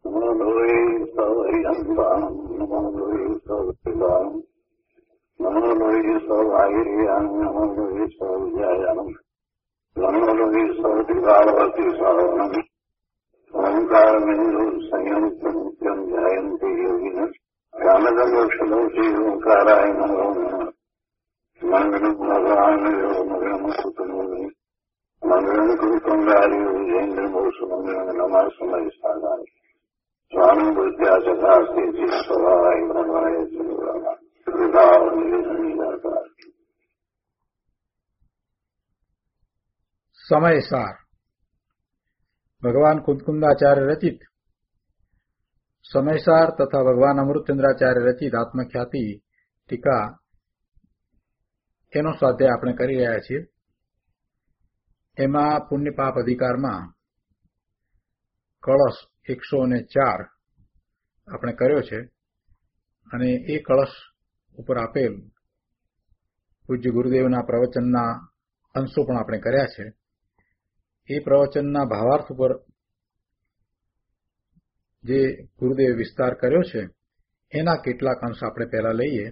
નમો લોહી સૌરિયંબામ નમો લોહી સૌરિદામ નમો લોહી સૌવાહિર્યામ નમો લોહી સૌજયામ નમો લોહી સૌદિવાવતી સાવનમ ઓંકાર મેરુ સંયંતમ જયંતિ યોગિન જ્ઞાનદમોક્ષદોષી ઓંકારાય નમો નમઃ મંગલમ ભગવાન મંગલમ સુતમોની મંગલમ કુરુકંગારી જૈન્દ્રમોષ મંગલમ નમઃ સમય સાધાય સ્વામી બુદ્ધ્યા સદાસ્તી સ્વભાવાય ભગવાય જીવરામા સમયસાર ભગવાન કુંદકુંદાચાર્ય રચિત સમયસાર તથા ભગવાન અમૃતચંદ્રાચાર્ય રચિત આત્મખ્યાતિ ટીકા એનો સ્વાધ્યાય આપણે કરી રહ્યા છીએ. એમાં પુણ્યપાપ અધિકારમાં કળશ 104 આપણે કર્યો છે અને એ કળશ ઉપર આપેલ પૂજ્ય ગુરુદેવના પ્રવચનના અંશો પણ આપણે કર્યા છે. એ પ્રવચનના ભાવાર્થ ઉપર જે ગુરુદેવે વિસ્તાર કર્યો છે એના કેટલાક અંશ આપણે પહેલા લઈએ.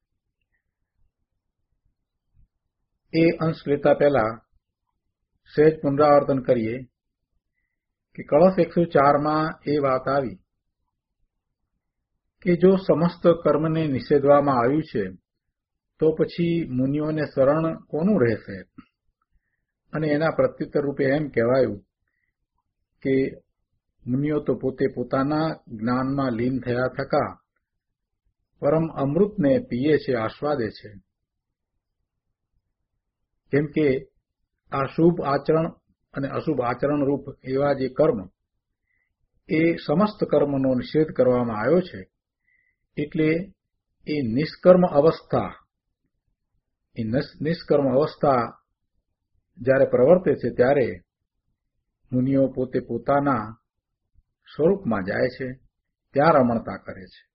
એ અંશ લેતા પહેલા સહેજ પુનરાવર્તન કરીએ કે કળશ 104માં એ વાત આવી કે જો સમસ્ત કર્મને નિષેધવામાં આવ્યું છે તો પછી મુનિઓને શરણ કોનું રહેશે? અને એના પ્રત્યુત્તર રૂપે એમ કહેવાયું કે મુનિઓ તો પોતે પોતાના જ્ઞાનમાં લીન થયા થકા પરમ અમૃતને પીએ છે, આસ્વાદે છે. કેમ કે આ શુભ આચરણ અને અશુભ આચરણ રૂપ એવા જે કર્મ એ સમસ્ત કર્મનો નિષેધ કરવામાં આવ્યો છે. એટલે એ નિષ્કર્મ અવસ્થા જ્યારે પ્રવર્તે છે ત્યારે મુનિઓ પોતે પોતાના સ્વરૂપમાં જાય છે, ત્યાં રમણતા કરે છે.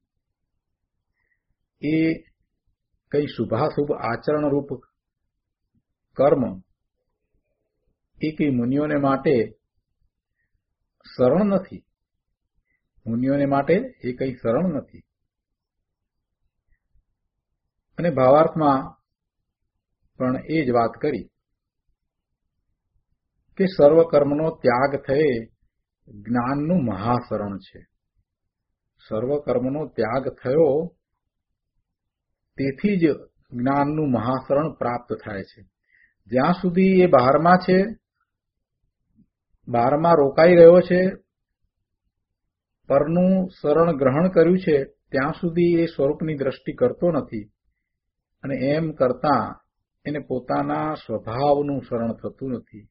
એ કઈ શુભાશુભ આચરણ રૂપ કર્મ એ કઈ મુનિઓને માટે શરણ નથી. મુનિઓને માટે એ કઈ શરણ નથી. અને ભાવાર્થમાં પણ એ જ વાત કરી કે સર્વ કર્મનો ત્યાગ થયે જ્ઞાનનું મહાશરણ છે. સર્વ કર્મનો ત્યાગ થયો તેથી જ જ્ઞાનનું મહાશરણ પ્રાપ્ત થાય છે. જ્યાં સુધી એ બહારમાં છે, બહારમાં રોકાઈ રહ્યો છે, પરનું શરણ ગ્રહણ કર્યું છે, ત્યાં સુધી એ સ્વરૂપની દ્રષ્ટિ કરતો નથી. અને એમ કરતા એને પોતાના સ્વભાવનું શરણ થતું નથી.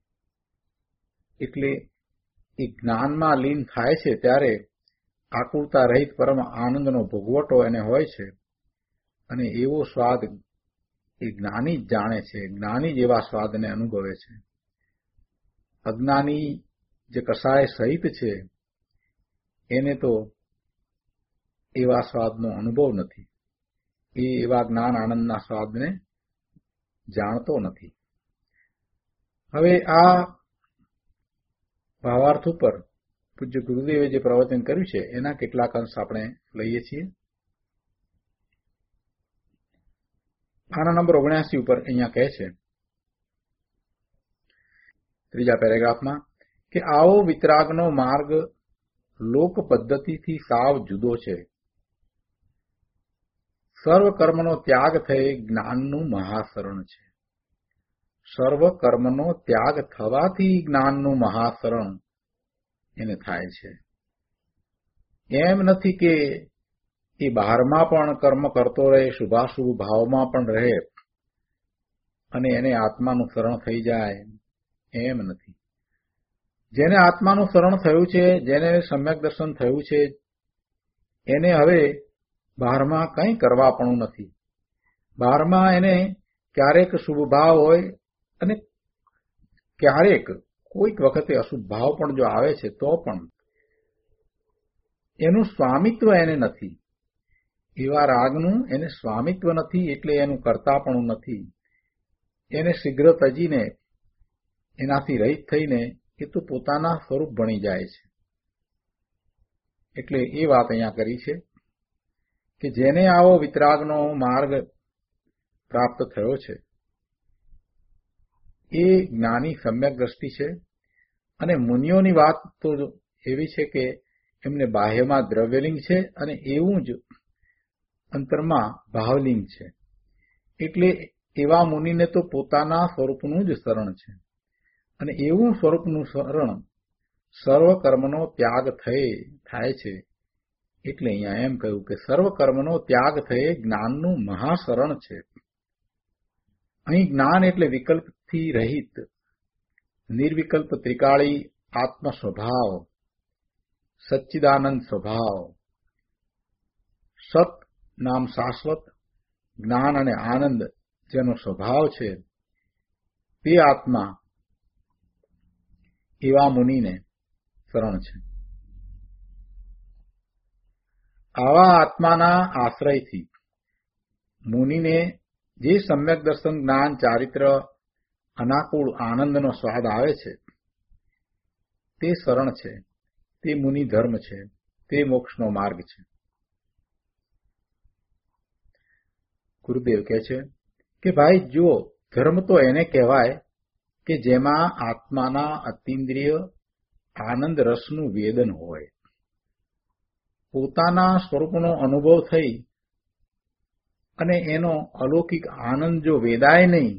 એટલે એ જ્ઞાનમાં લીન થાય છે ત્યારે આકુળતા રહિત પરમ આનંદનો ભોગવટો એને હોય છે. અને એવો સ્વાદ એ જ્ઞાની જ જાણે છે. જ્ઞાની જ એવા સ્વાદને અનુભવે છે. અજ્ઞાની જે કસાય સહિત છે એને તો એવા સ્વાદનો અનુભવ નથી. એ એવા જ્ઞાન આનંદના સ્વાદને જાણતો નથી. હવે આ ભાવાર્થ ઉપર પૂજ્ય ગુરુદેવે જે પ્રવચન કર્યું છે એના કેટલાક અંશ આપણે લઈએ છીએ. આના નંબર 79 ઉપર અહીંયા કહે છે, ત્રીજા પેરેગ્રાફમાં, કે આવો વિતરાગનો માર્ગ લોક પદ્ધતિથી સાવ જુદો છે. સર્વ કર્મનો ત્યાગ થઈ જ્ઞાનનું મહાશરણ છે. સર્વ કર્મનો ત્યાગ થવાથી જ્ઞાનનું મહાશરણ એને થાય છે. એમ નથી કે એ બહારમાં પણ કર્મ કરતો રહે, શુભાશુભ ભાવમાં પણ રહે અને એને આત્માનું શરણ થઈ જાય, એમ નથી. જેને આત્માનું શરણ થયું છે, જેને સમ્યક દર્શન થયું છે, એને હવે બહારમાં કંઈ કરવા પણ નથી. બહારમાં એને ક્યારેક શુભ ભાવ હોય અને ક્યારેક કોઈક વખતે અશુભ ભાવ પણ જો આવે છે તો પણ એનું સ્વામિત્વ એને નથી. એવા રાગનું એને સ્વામિત્વ નથી. એટલે એનું કર્તાપણું નથી. એને શીઘ્ર તજીને એનાથી રહિત થઈને એ તો પોતાના સ્વરૂપ બની જાય છે. એટલે એ વાત અહીંયા કરી છે કે જેને આવો વિતરાગનો માર્ગ પ્રાપ્ત થયો છે એ જ્ઞાની સમ્યક દ્રષ્ટિ છે. અને મુનિઓની વાત તો એવી છે કે એમને બાહ્યમાં દ્રવ્યલિંગ છે અને એવું જ અંતરમાં ભાવલિંગ છે. એટલે એવા મુનિને તો પોતાના સ્વરૂપનું જ શરણ છે. અને એવું સ્વરૂપનું શરણ સર્વ કર્મનો ત્યાગ થાય છે. એટલે અહીંયા એમ કહ્યું કે સર્વ કર્મનો ત્યાગ થયે જ્ઞાનનું મહાશરણ છે. અહીં જ્ઞાન એટલે વિકલ્પથી રહિત નિર્વિકલ્પ ત્રિકાળી આત્મ સ્વભાવ, સચ્ચિદાનંદ સ્વભાવ, સત નામ શાશ્વત, જ્ઞાન અને આનંદ જેનો સ્વભાવ છે તે આત્મા એવા મુનિને શરણ છે. આવા આત્માના આશ્રયથી મુનિને જે સમ્યક દર્શન જ્ઞાન ચારિત્ર અનાકૂળ આનંદનો સ્વાદ આવે છે તે શરણ છે, તે મુનિ ધર્મ છે, તે મોક્ષનો માર્ગ છે. ગુરુદેવ કહે છે કે ભાઈ જુઓ, ધર્મ તો એને કહેવાય કે જેમાં આત્માના અતિન્દ્રિય આનંદ રસનું વેદન હોય, પોતાના સ્વરૂપનો અનુભવ થઈ અને એનો અલૌકિક આનંદ જો વેદાય નહીં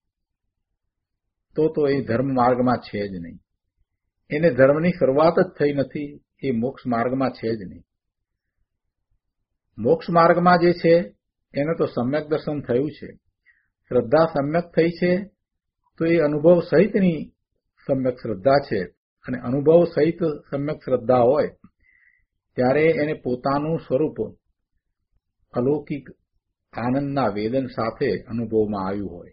તો એ ધર્મ માર્ગમાં છે જ નહીં. એને ધર્મની શરૂઆત જ થઈ નથી, એ મોક્ષ માર્ગમાં છે જ નહીં. મોક્ષ માર્ગમાં જે છે એને તો સમ્યક દર્શન થયું છે, શ્રદ્ધા સમ્યક થઈ છે, તો એ અનુભવ સહિતની સમ્યક શ્રદ્ધા છે. અને અનુભવ સહિત સમ્યક શ્રદ્ધા હોય ત્યારે એને પોતાનું સ્વરૂપ અલૌકિક આનંદના વેદન સાથે અનુભવમાં આવ્યું હોય.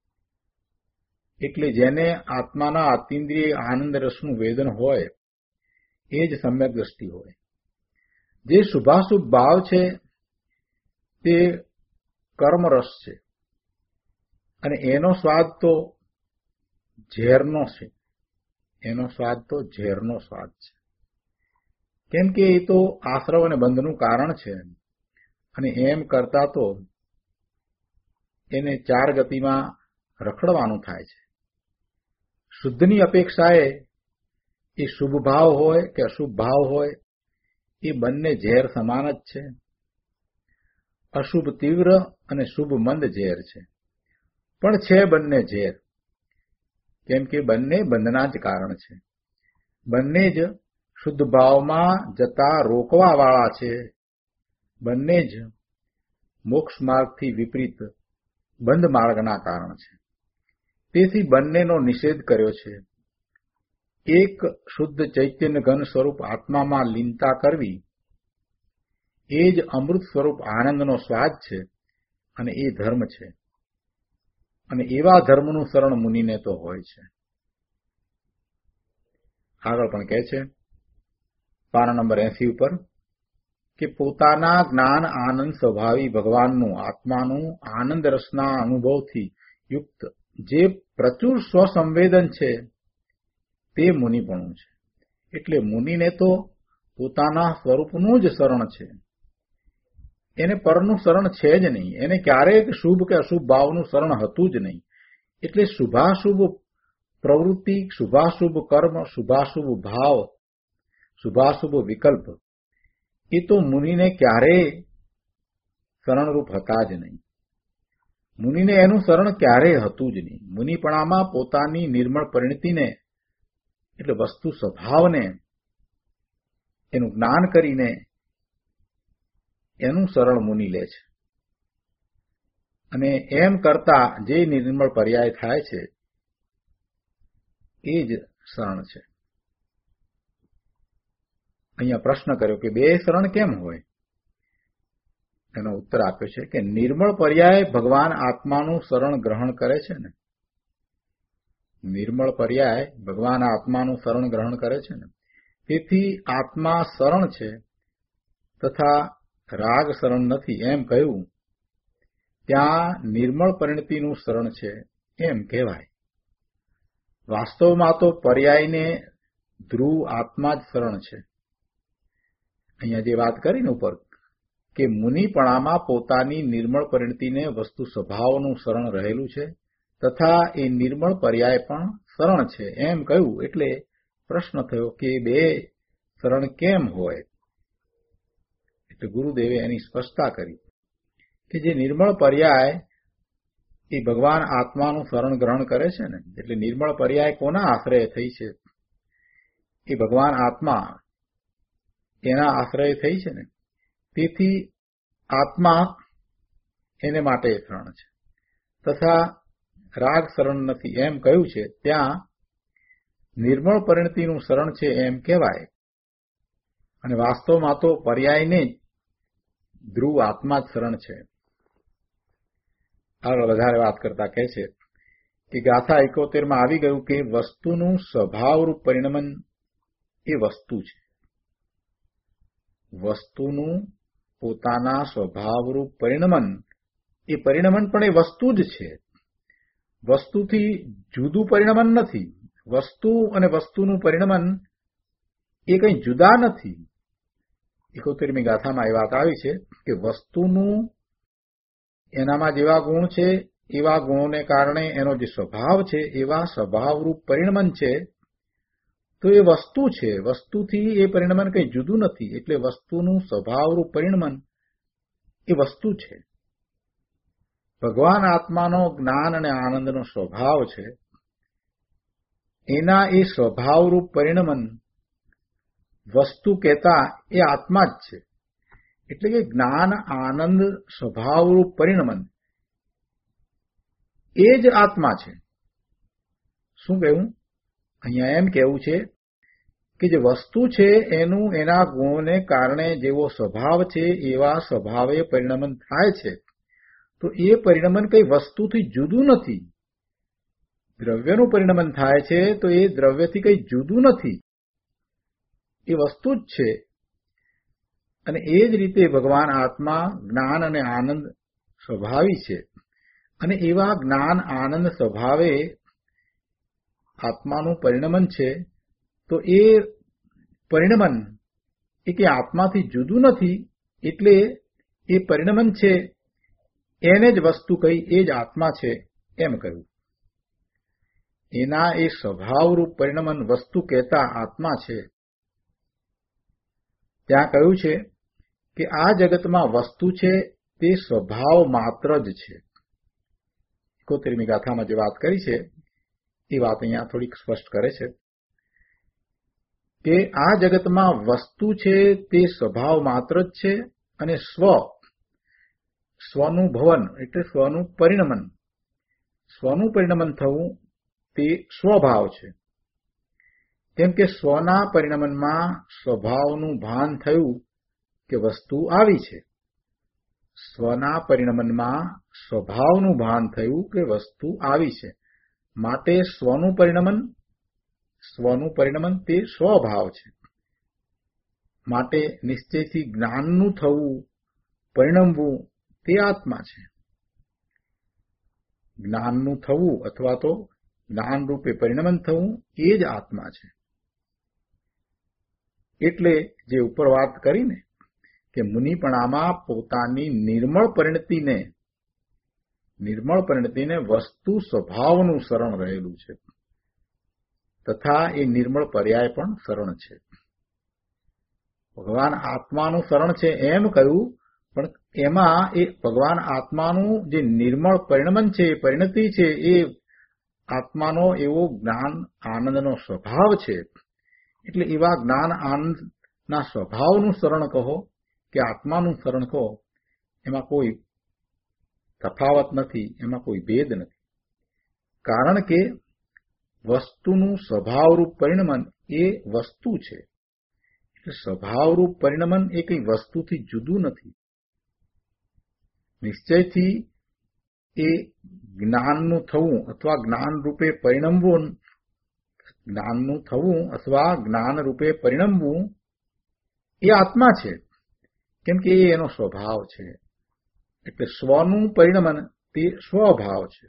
એટલે જેને આત્માના અતિન્દ્રિય આનંદ રસનું વેદન હોય એ જ સમ્યક દ્રષ્ટિ હોય. જે શુભાશુભ ભાવ છે તે કર્મરસ છે અને એનો સ્વાદ તો ઝેરનો છે. એનો સ્વાદ તો ઝેરનો સ્વાદ છે. કેમ કે એ તો આશ્રવ અને બંધનું કારણ છે. અને એમ કરતા તો એને ચાર ગતિમાં રખડવાનું થાય છે. શુદ્ધની અપેક્ષાએ એ શુભ ભાવ હોય કે અશુભ ભાવ હોય એ બંને ઝેર સમાન જ છે. અશુભ તીવ્ર અને શુભ મંદ ઝેર છે, પણ છે બંને ઝેર. કેમ કે બંને બંધના જ કારણ છે. બંને જ શુદ્ધ ભાવમાં જતા રોકવા વાળા છે. બંને જ મોક્ષ માર્ગથી વિપરીત બંધ માર્ગના કારણ છે. તેથી બંનેનો નિષેધ કર્યો છે. એક શુદ્ધ ચૈતન્ય ઘન સ્વરૂપ આત્મામાં લીનતા કરવી એ જ અમૃત સ્વરૂપ આનંદનો સ્વાદ છે અને એ ધર્મ છે. અને એવા ધર્મનું શરણ મુનિને તો હોય છે. આગળ પણ કહે છે પાના નંબર 80 ઉપર કે પોતાના જ્ઞાન આનંદ સ્વભાવી ભગવાનનું આત્માનું આનંદ રસના અનુભવથી યુક્ત જે પ્રચુર સ્વસંવેદન છે તે મુનિપણું છે. એટલે મુનિને તો પોતાના સ્વરૂપનું જ શરણ છે. એને પરનું શરણ છે જ નહીં. એને ક્યારેક શુભ કે અશુભ ભાવનું શરણ હતું જ નહીં. એટલે શુભાશુભ પ્રવૃત્તિ, શુભાશુભ કર્મ, શુભાશુભ ભાવ, શુભાશુભ વિકલ્પ એ તો મુનિને ક્યારેય શરણરૂપ હતા જ નહીં. મુનિને એનું શરણ ક્યારેય હતું જ નહીં. મુનિપણામાં પોતાની નિર્મળ પરિણતિને એટલે વસ્તુ સ્વભાવને એનું જ્ઞાન કરીને એનું શરણ મુનિ લે છે. અને એમ કરતા જે નિર્મળ પર્યાય થાય છે એ જ શરણ છે. અહીંયા પ્રશ્ન કર્યો કે બે શરણ કેમ હોય? એનો ઉત્તર આપ્યો છે કે નિર્મળ પર્યાય ભગવાન આત્માનું શરણ ગ્રહણ કરે છે ને. નિર્મળ પર્યાય ભગવાન આત્માનું શરણ ગ્રહણ કરે છે ને. તેથી આત્મા શરણ છે તથા રાગ શરણ નથી એમ કહ્યું ત્યાં નિર્મળ પરિણતિનું શરણ છે એમ કહેવાય. વાસ્તવમાં તો પર્યાયને ધ્રુવ આત્મા જ શરણ છે. અહીંયા જે વાત કરીને ઉપર કે મુનિપણામાં પોતાની નિર્મળ પરિણતિને વસ્તુ સ્વભાવનું શરણ રહેલું છે તથા એ નિર્મળ પર્યાય પણ શરણ છે એમ કહ્યું એટલે પ્રશ્ન થયો કે બે શરણ કેમ હોય? એટલે ગુરુદેવે એની સ્પષ્ટતા કરી કે જે નિર્મળ પર્યાય એ ભગવાન આત્માનું શરણ ગ્રહણ કરે છે ને, એટલે નિર્મળ પર્યાય કોના આશ્રય થઈ છે? એ ભગવાન આત્મા એના આશ્રય થઈ છે ને, તેથી આત્મા એને માટે શરણ છે તથા રાગ શરણ નથી એમ કહ્યું છે. ત્યાં નિર્મળ પરિણતિનું શરણ છે એમ કહેવાય અને વાસ્તવમાં તો પર્યાયને જ ધ્રુવ આત્મા જ શરણ છે. આગળ વધારે વાત કરતા કહે છે કે ગાથા 71 માં આવી ગયું કે વસ્તુનું સ્વભાવરૂપ પરિણમન એ વસ્તુ છે. વસ્તુનું પોતાના સ્વભાવરૂપ પરિણમન એ પરિણમન પણ એ વસ્તુ જ છે. વસ્તુથી જુદું પરિણમન નથી. વસ્તુ અને વસ્તુનું પરિણમન એ કંઈ જુદા નથી. 71મી ગાથામાં એ વાત આવી છે કે વસ્તુનું એનામાં જેવા ગુણ છે એવા ગુણોને કારણે એનો જે સ્વભાવ છે એવા સ્વભાવરૂપ પરિણમન છે તો એ વસ્તુ છે. વસ્તુથી એ પરિણમન કંઈ જુદું નથી. એટલે વસ્તુનું સ્વભાવરૂપ પરિણમન એ વસ્તુ છે. ભગવાન આત્માનો જ્ઞાન અને આનંદનો સ્વભાવ છે. એના એ સ્વભાવરૂપ પરિણમન વસ્તુ કહેતા એ આત્મા જ છે. એટલે કે જ્ઞાન આનંદ સ્વભાવરૂપ પરિણમન એ જ આત્મા છે. શું કહેવું? અહીંયા એમ કહેવું છે કે જે વસ્તુ છે એનું એના ગુણોને કારણે જેવો સ્વભાવ છે એવા સ્વભાવે પરિણમન થાય છે તો એ પરિણમન કઈ વસ્તુથી જુદું નથી. દ્રવ્યનું પરિણમન થાય છે તો એ દ્રવ્યથી કઈ જુદું નથી. એ વસ્તુ જ છે. અને એ જ રીતે ભગવાન આત્મા જ્ઞાન અને આનંદ સ્વભાવી છે અને એવા જ્ઞાન આનંદ સ્વભાવે આત્માનું પરિણમન છે તો એ પરિણમન એ કે આત્માથી જુદું નથી. એટલે એ પરિણમન છે એને જ વસ્તુ કહી એ જ આત્મા છે એમ કહ્યું. એના એ સ્વભાવરૂપ પરિણમન વસ્તુ કહેતા આત્મા છે. ત્યાં કહ્યું છે કે આ જગતમાં વસ્તુ છે તે સ્વભાવ માત્ર જ છે. 71મી ગાથામાં જે વાત કરી છે એ વાત અહીંયા થોડીક સ્પષ્ટ કરે છે કે આ જગતમાં વસ્તુ છે તે સ્વભાવ માત્ર જ છે અને સ્વનું ભવન એટલે સ્વનું પરિણમન થવું તે સ્વભાવ છે. કેમ કે સ્વના પરિણમનમાં સ્વભાવનું ભાન થયું કે વસ્તુ આવી છે. સ્વના પરિણમનમાં સ્વભાવનું ભાન થયું કે વસ્તુ આવી છે. માટે સ્વનું પરિણમન તે સ્વભાવ છે. માટે નિશ્ચયથી જ્ઞાનનું થવું પરિણમવું તે આત્મા છે. જ્ઞાનનું થવું અથવા તો જ્ઞાન રૂપે પરિણમન થવું એ જ આત્મા છે. એટલે જે ઉપર વાત કરીને કે મુનિપણામાં પોતાની નિર્મળ પરિણતિને વસ્તુ સ્વભાવનું શરણ રહેલું છે તથા એ નિર્મળ પર્યાય પણ શરણ છે. ભગવાન આત્માનું શરણ છે એમ કહ્યું પણ એમાં એ ભગવાન આત્માનું જે નિર્મળ પરિણમન છે પરિણતિ છે એ આત્માનો એવો જ્ઞાન આનંદનો સ્વભાવ છે. એટલે એવા જ્ઞાન આનંદના સ્વભાવનું શરણ કહો કે આત્માનું શરણ કહો એમાં કોઈ તફાવત નથી, એમાં કોઈ ભેદ નથી. કારણ કે વસ્તુનું સ્વભાવરૂપ પરિણમન એ વસ્તુ છે. એટલે સ્વભાવરૂપ પરિણમન એ કઈ વસ્તુથી જુદું નથી. નિશ્ચયથી એ જ્ઞાનનું થવું અથવા જ્ઞાન રૂપે પરિણમવું એ આત્મા છે. કેમ કે એ એનો સ્વભાવ છે. એટલે સ્વનું પરિણમન તે સ્વભાવ છે.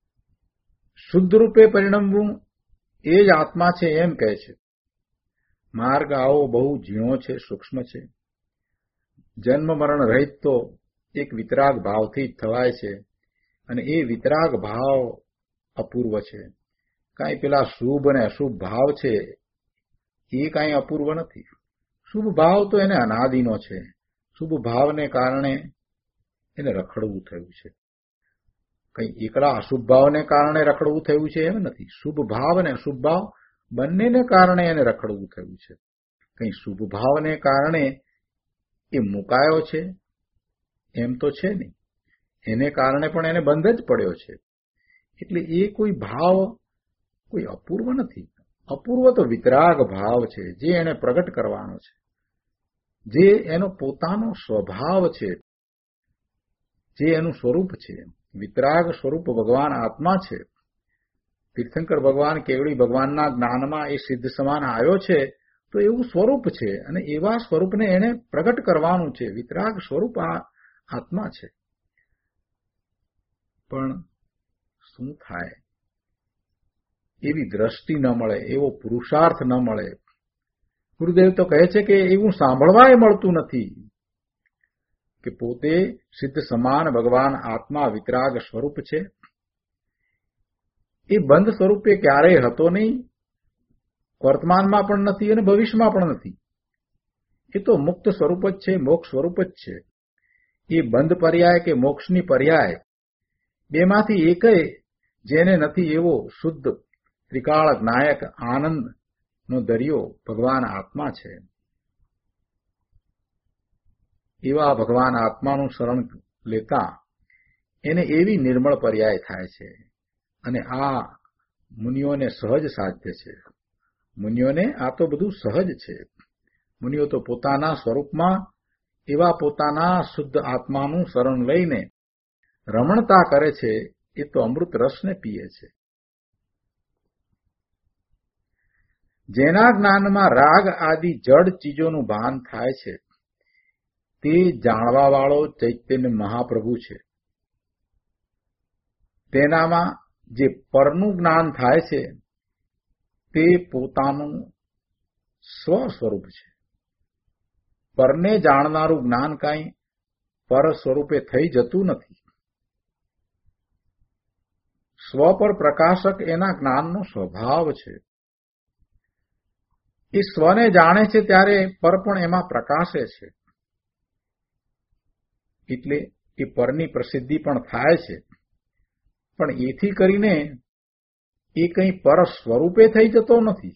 શુદ્ધ રૂપે પરિણમવું એ જ આત્મા છે એમ કહે છે. માર્ગ આવો બહુ ઝીણો છે, સૂક્ષ્મ છે. જન્મ મરણ રહિત તો એક વિતરાગ ભાવથી જ થવાય છે, અને એ વિતરાગ ભાવ અપૂર્વ છે. કાંઈ પેલા શુભ અને અશુભ ભાવ છે એ કાંઈ અપૂર્વ નથી. શુભ ભાવ તો એને અનાદિનો છે. શુભ ભાવને કારણે એને રખડવું થયું છે. કંઈ એકલા અશુભ ભાવને કારણે રખડવું થયું છે એમ નથી. શુભ ભાવ અને અશુભ ભાવ બંનેને કારણે એને રખડવું થયું છે. કંઈ શુભ ભાવને કારણે એ મુકાયો છે એમ તો છે નહીં. એને કારણે પણ એને બંધ જ પડ્યો છે. એટલે એ કોઈ ભાવ કોઈ અપૂર્વ નથી. અપૂર્વ તો વિતરાગ ભાવ છે, જે એને પ્રગટ કરવાનો છે, જે એનો પોતાનો સ્વભાવ છે, જે એનું સ્વરૂપ છે. વિતરાગ સ્વરૂપ ભગવાન આત્મા છે. તીર્થંકર ભગવાન કેવડી ભગવાનના જ્ઞાનમાં એ સિદ્ધ સમાન આવ્યો છે, તો એવું સ્વરૂપ છે, અને એવા સ્વરૂપને એને પ્રગટ કરવાનું છે. વિતરાગ સ્વરૂપ આ આત્મા છે. પણ શું થાય? એવી દ્રષ્ટિ ન મળે, એવો પુરુષાર્થ ન મળે. ગુરુદેવ તો કહે છે કે એવું સાંભળવાય મળતું નથી કે પોતે સિદ્ધ સમાન ભગવાન આત્મા વિતરાગ સ્વરૂપ છે. એ બંધ સ્વરૂપે ક્યારેય હતો નહીં, વર્તમાનમાં પણ નથી અને ભવિષ્યમાં પણ નથી. એ તો મુક્ત સ્વરૂપ જ છે, મોક્ષ સ્વરૂપ જ છે. એ બંધ પર્યાય કે મોક્ષની પર્યાય બેમાંથી એકય જેને નથી એવો શુદ્ધ ત્રિકાળ નાયક આનંદનો દરિયો ભગવાન આત્મા છે. એવા ભગવાન આત્માનું શરણ લેતા એને એવી નિર્મળ પર્યાય થાય છે. અને આ મુનિઓને સહજ સાધ્ય છે. મુનિઓને આ તો બધું સહજ છે. મુનિઓ તો પોતાના સ્વરૂપમાં એવા પોતાના શુદ્ધ આત્માનું શરણ લઈને રમણતા કરે છે. એ તો અમૃત રસને પીએ છે. જેના જ્ઞાનમાં રાગ આદિ જડ ચીજોનું ભાન થાય છે, તે જાણવાવાળો ચૈતન્ય મહાપ્રભુ છે. તેનામાં જે પરનું જ્ઞાન થાય છે તે પોતાનું સ્વ સ્વરૂપ છે. પરને જાણનારું જ્ઞાન કાંઈ પર સ્વરૂપે થઈ જતું નથી. સ્વ પર પ્રકાશક એના જ્ઞાનનો સ્વભાવ છે. એ સ્વને જાણે છે ત્યારે પર પણ એમાં પ્રકાશે છે. એટલે એ પરની પ્રસિદ્ધિ પણ થાય છે. પણ એથી કરીને એ કંઈ પર સ્વરૂપે થઈ જતો નથી.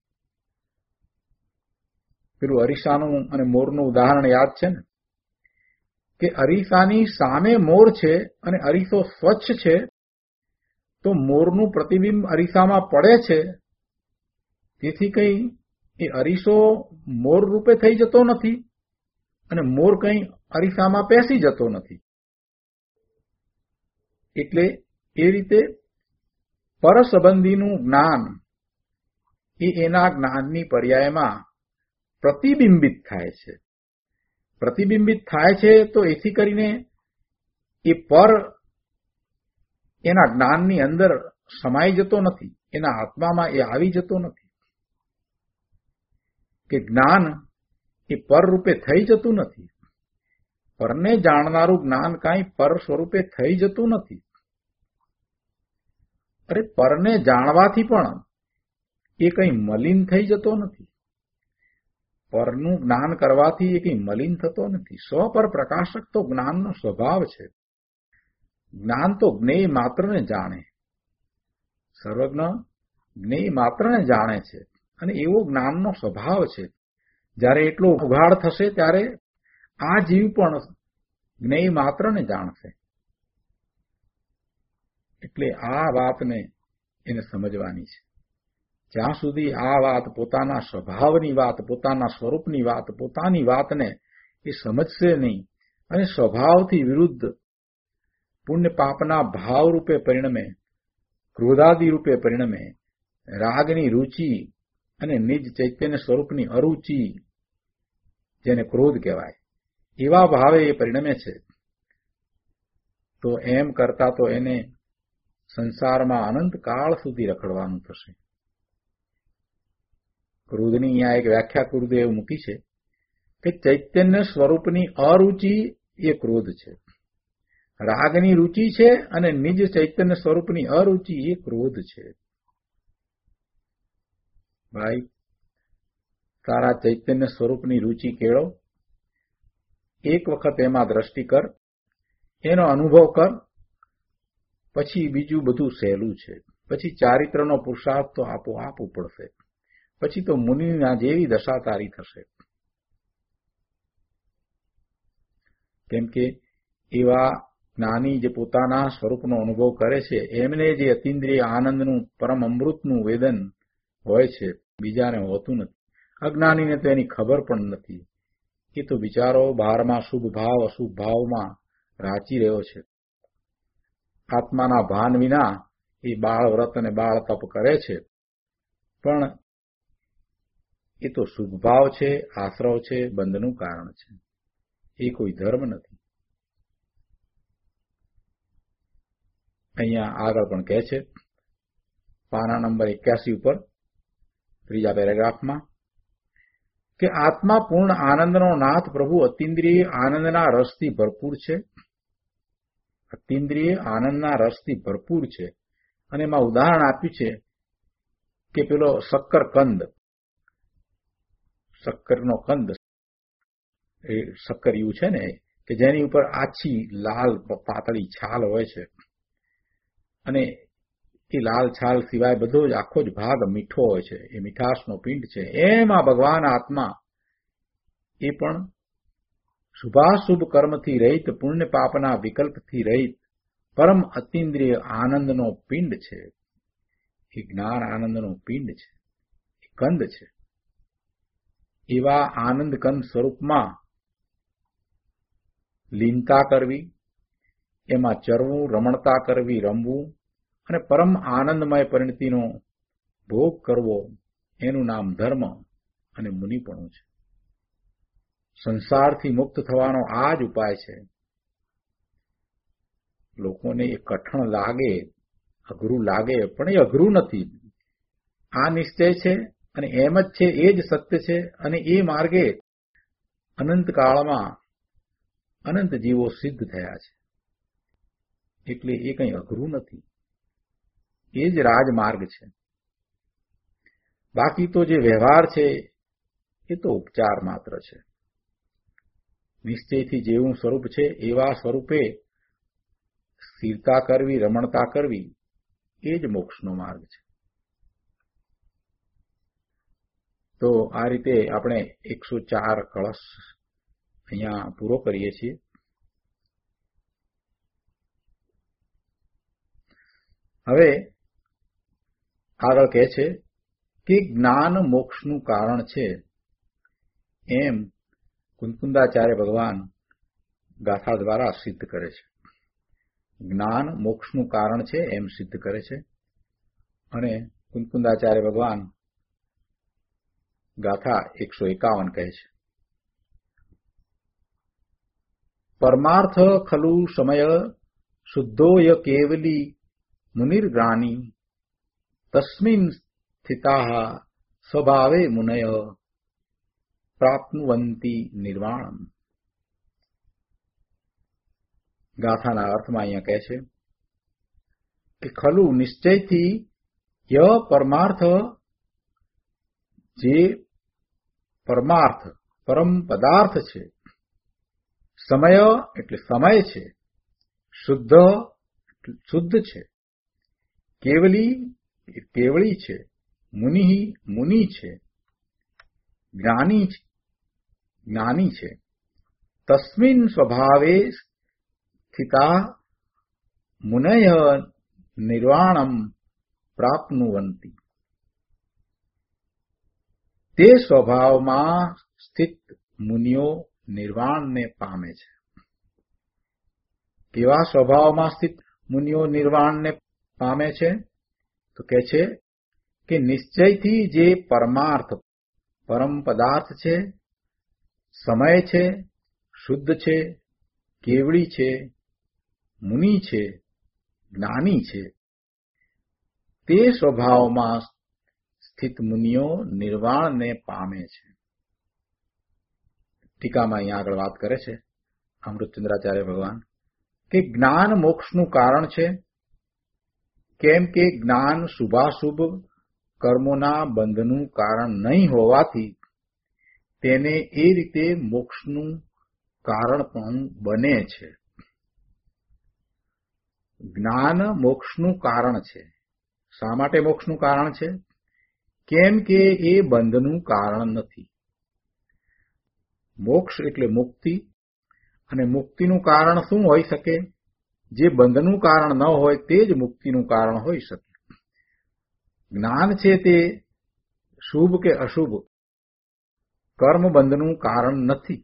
પેલું અરીસાનું અને મોરનું ઉદાહરણ યાદ છે ને, કે અરીસાની સામે મોર છે અને અરીસો સ્વચ્છ છે, તો મોરનું પ્રતિબિંબ અરીસામાં પડે છે. તેથી કંઈ એ અરીસો મોર રૂપે થઈ જતો નથી અને મોર કંઈ અરીસામાં પેસી જતો નથી. એટલે એ રીતે પરસંબંધીનું જ્ઞાન એ એના જ્ઞાનની પર્યાયમાં પ્રતિબિંબિત થાય છે. પ્રતિબિંબિત થાય છે તો એથી કરીને એ પર એના જ્ઞાનની અંદર સમાઈ જતો નથી, એના આત્મામાં એ આવી જતો નથી. કે જ્ઞાન એ પર રૂપે થઈ જતું નથી. પરને જાણનારું જ્ઞાન કાંઈ પર સ્વરૂપે થઈ જતું નથી. અરે પરને જાણવાથી પણ એ કંઈ મલિન થઈ જતો નથી. પરનું જ્ઞાન કરવાથી એ કંઈ મલિન થતો નથી. સ્વ પર પ્રકાશક તો જ્ઞાનનો સ્વભાવ છે. જ્ઞાન તો જ્ઞેય માત્રને જાણે. સર્વજ્ઞ જ્ઞેય માત્રને જાણે છે અને એવો જ્ઞાનનો સ્વભાવ છે. જ્યારે એટલો ઉઘાડ થશે ત્યારે આ જીવ પણ જ્ઞેય માત્રને જાણશે. એટલે આ વાતને એને સમજવાની છે. જ્યાં સુધી આ વાત પોતાના સ્વભાવની વાત, પોતાના સ્વરૂપની વાત, પોતાની વાતને એ સમજશે નહીં અને સ્વભાવથી વિરુદ્ધ પુણ્ય પાપના ભાવ રૂપે પરિણમે, ક્રોધાદિ રૂપે પરિણમે, રાગની રુચિ અને નિજ ચૈતન્ય સ્વરૂપની અરુચિ, જેને ક્રોધ કહેવાય, એવા ભાવે એ પરિણમે છે. તો એમ કરતા તો એને સંસારમાં અનંત કાળ સુધી રખડવાનું થશે. ક્રોધની અહીંયા એક વ્યાખ્યા ગુરુદેવ મૂકી છે કે ચૈતન્ય સ્વરૂપની અરુચિ એ ક્રોધ છે, રાગની રુચિ છે અને નિજ ચૈતન્ય સ્વરૂપની અરુચિ એ ક્રોધ છે. ભાઈ, તારા ચૈતન્ય સ્વરૂપની રુચિ કેળો, એક વખત એમાં દ્રષ્ટિ કર, એનો અનુભવ કર, પછી બીજું બધું સહેલું છે. પછી ચારિત્રનો પુરુષાર્થ તો આપોઆપ ઉપડશે. પછી તો મુનિના જેવી દશા તારી થશે. કેમ કે એવા જ્ઞાની જે પોતાના સ્વરૂપનો અનુભવ કરે છે એમને જે અતિન્દ્રિય આનંદનું પરમ અમૃતનું વેદન હોય છે, બીજાને હોતું નથી. અજ્ઞાનીને તો એની ખબર પણ નથી. એ તો બિચારો બહારમાં શુભ ભાવ અશુભ ભાવમાં રાચી રહ્યો છે. આત્માના ભાન વિના એ બાળ વ્રત અને બાળ તપ કરે છે, પણ એ તો શુભ ભાવ છે, આશ્રવ છે, બંધનું કારણ છે. એ કોઈ ધર્મ નથી. અહીંયા આગળ પણ કહે છે, પાના નંબર 81 ઉપર ત્રીજા પેરેગ્રાફમાં, કે આત્મા પૂર્ણ આનંદનો નાથ પ્રભુ અતિન્દ્રિય આનંદના રસથી ભરપૂર છે. અતિન્દ્રિય આનંદના રસથી ભરપૂર છે. અને એમાં ઉદાહરણ આપ્યું છે કે પેલો શક્કરકંદ, શક્કરનો કંદ, એ શક્કરિયું છે ને, કે જેની ઉપર આછી લાલ પાતળી છાલ હોય છે, અને એ લાલ છાલ સિવાય બધો જ આખો જ ભાગ મીઠો હોય છે. એ મીઠાશનો પિંડ છે. એમાં ભગવાન આત્મા એ પણ શુભાશુભ કર્મથી રહિત, પુણ્ય પાપના વિકલ્પથી રહિત પરમ અતિન્દ્રિય આનંદનો પિંડ છે. એ જ્ઞાન આનંદનો પિંડ છે, એ કંદ છે. એવા આનંદ કંદ સ્વરૂપમાં લીનતા કરવી, એમાં ચરવું, રમણતા કરવી, રમવું અને પરમ આનંદમય પરિણતિનો ભોગ કરવો, એનું નામ ધર્મ અને મુનિપણું છે. સંસારથી મુક્ત થવાનો આ જ ઉપાય છે. લોકોને એ કઠણ લાગે, અઘરું લાગે, પણ એ અઘરું નથી. આ નિશ્ચય છે અને એમ જ છે, એ જ સત્ય છે. અને એ માર્ગે અનંત કાળમાં અનંત જીવો સિદ્ધ થયા છે. એટલે એ કંઈ અઘરું નથી. એ જ રાજમાર્ગ છે. બાકી તો જે વ્યવહાર છે એ તો ઉપચાર માત્ર છે. નિશ્ચયથી જેવું સ્વરૂપ છે એવા સ્વરૂપે સ્થિરતા કરવી, રમણતા કરવી, એ જ મોક્ષનો માર્ગ છે. તો આ રીતે આપણે 104 કળશ અહીંયા પૂરો કરીએ છીએ. હવે આગળ કહે છે કે જ્ઞાન મોક્ષનું કારણ છે, એમ કુંકુંદાચાર્ય ભગવાન ગાથા દ્વારા સિદ્ધ કરે છે. જ્ઞાન મોક્ષનું કારણ છે એમ સિદ્ધ કરે છે. અને કુંકુંદાચાર્ય ભગવાન ગાથા 151 કહે છે, પરમાર્થ ખલુ સમય શુદ્ધોય કેવલી મુનિર્ગ્રાની તસ્મિન સ્થિતાઃ સ્વભાવે મુનય પ્રાપ્નુવંતિ નિર્વાણમ. ગાથાના અર્થમાં અહીંયા કહે છે કે ખલુ નિશ્ચયથી ય પરમાર્થ, જે પરમાર્થ પરમ પદાર્થ છે, સમય એટલે સમય છે, શુદ્ધ શુદ્ધ છે, કેવલી કેવળી છે, મુનિ મુનિ છે, જ્ઞાની જ્ઞાની છે, તસ્મિન સ્વભાવે સ્થિતા મુનય નિર્વાણમ પ્રાપ્નુવંતિ. તે સ્વભાવમાં સ્થિત મુનિઓ નિર્વાણને પામે છે. કેવા સ્વભાવમાં સ્થિત મુનિઓ નિર્વાણને પામે છે? તો કહે છે કે નિશ્ચયથી જે પરમાર્થ પરમ પદાર્થ છે, સમય છે, શુદ્ધ છે, કેવળી છે, મુનિ છે, જ્ઞાની છે, તે સ્વભાવમાં સ્થિત મુનિઓ નિર્વાણને પામે છે. ટીકામાં અહીંયા આગળ વાત કરે છે અમૃતચંદ્રાચાર્ય ભગવાન કે જ્ઞાન મોક્ષનું કારણ છે, કેમ કે જ્ઞાન શુભાશુભ કર્મોના બંધનું કારણ નહીં હોવાથી તેને એ રીતે મોક્ષનું કારણ પણ બને છે. જ્ઞાન મોક્ષનું કારણ છે. શા માટે મોક્ષનું કારણ છે? કેમ કે એ બંધનું કારણ નથી. મોક્ષ એટલે મુક્તિ, અને મુક્તિનું કારણ શું હોઈ શકે? જે બંધનું કારણ ન હોય તે જ મુક્તિનું કારણ હોઈ શકે. જ્ઞાન છે તે શુભ કે અશુભ કર્મ બંધનું કારણ નથી.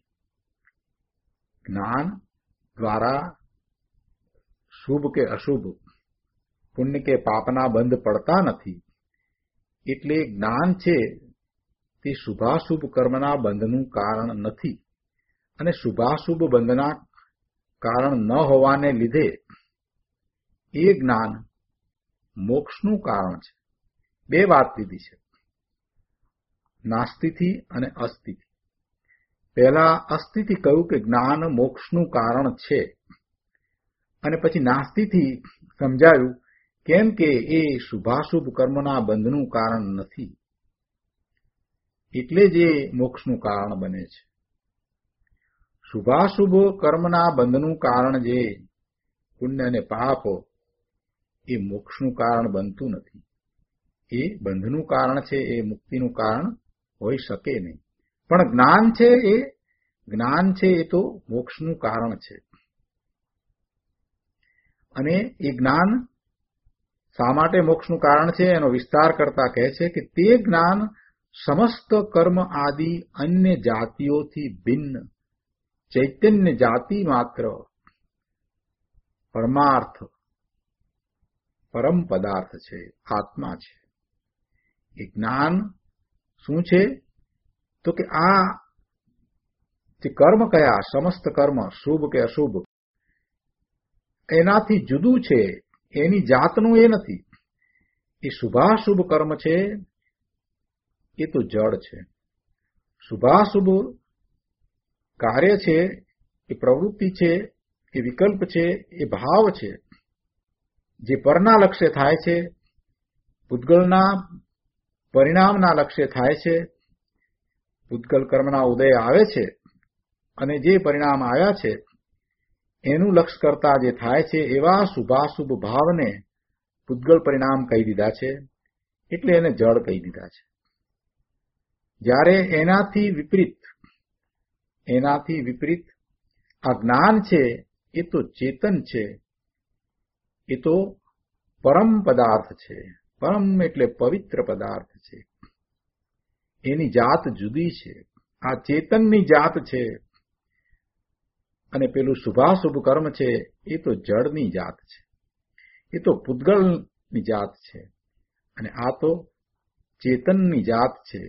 જ્ઞાન દ્વારા શુભ કે અશુભ પુણ્ય કે પાપના બંધ પડતા નથી. એટલે જ્ઞાન છે તે શુભાશુભ કર્મના બંધનું કારણ નથી, અને શુભાશુભ બંધના કારણ ન હોવાને લીધે એ જ્ઞાન મોક્ષનું કારણ છે. બે વાત લીધી છે, નાસ્તિથી અને અસ્તિથી. પહેલા અસ્તિથી કહ્યું કે જ્ઞાન મોક્ષનું કારણ છે, અને પછી નાસ્તિથી સમજાયું કેમ કે એ શુભાશુભ કર્મના બંધનું કારણ નથી, એટલે જ એ મોક્ષનું કારણ બને છે. શુભાશુભ કર્મના બંધનું કારણ જે પુણ્ય અને પાપ એ મોક્ષનું કારણ બનતું નથી. એ બંધનું કારણ છે, એ મુક્તિનું કારણ હોઈ શકે નહીં. પણ જ્ઞાન છે એ તો મોક્ષનું કારણ છે. અને એ જ્ઞાન શા માટે મોક્ષનું કારણ છે એનો વિસ્તાર કરતા કહે છે કે તે જ્ઞાન સમસ્ત કર્મ આદિ અન્ય જાતિઓથી ભિન્ન ચૈતન્ય જાતિ માત્ર પરમાર્થ પરમ પદાર્થ છે, આત્મા છે. એ જ્ઞાન શું છે? તો કે આ જે કર્મ કયા, સમસ્ત કર્મ શુભ કે અશુભ, એનાથી જુદું છે, એની જાતનું એ નથી. એ શુભાશુભ કર્મ છે એ તો જડ છે. શુભાશુભ કાર્ય છે, એ પ્રવૃત્તિ છે, એ વિકલ્પ છે, એ ભાવ છે, જે પરના લક્ષ્ય થાય છે, પૂતગલના પરિણામના લક્ષ્ય થાય છે. પૂતગલ કર્મના ઉદય આવે છે, અને જે પરિણામ આવ્યા છે એનું લક્ષ્ય કરતા જે થાય છે એવા શુભાશુભ ભાવને પૂતગલ પરિણામ કહી દીધા છે, એટલે એને જડ કહી દીધા છે. જ્યારે એનાથી વિપરીત આ જ્ઞાન છે એ તો ચેતન છે, એ તો પરમ પદાર્થ છે. પરમ એટલે પવિત્ર પદાર્થ છે. એની જાત જુદી છે. આ ચેતનની જાત છે, અને પેલું શુભાશુભ કર્મ છે એ તો જળની જાત છે, એ તો પૂતગલની જાત છે, અને આ તો ચેતનની જાત છે.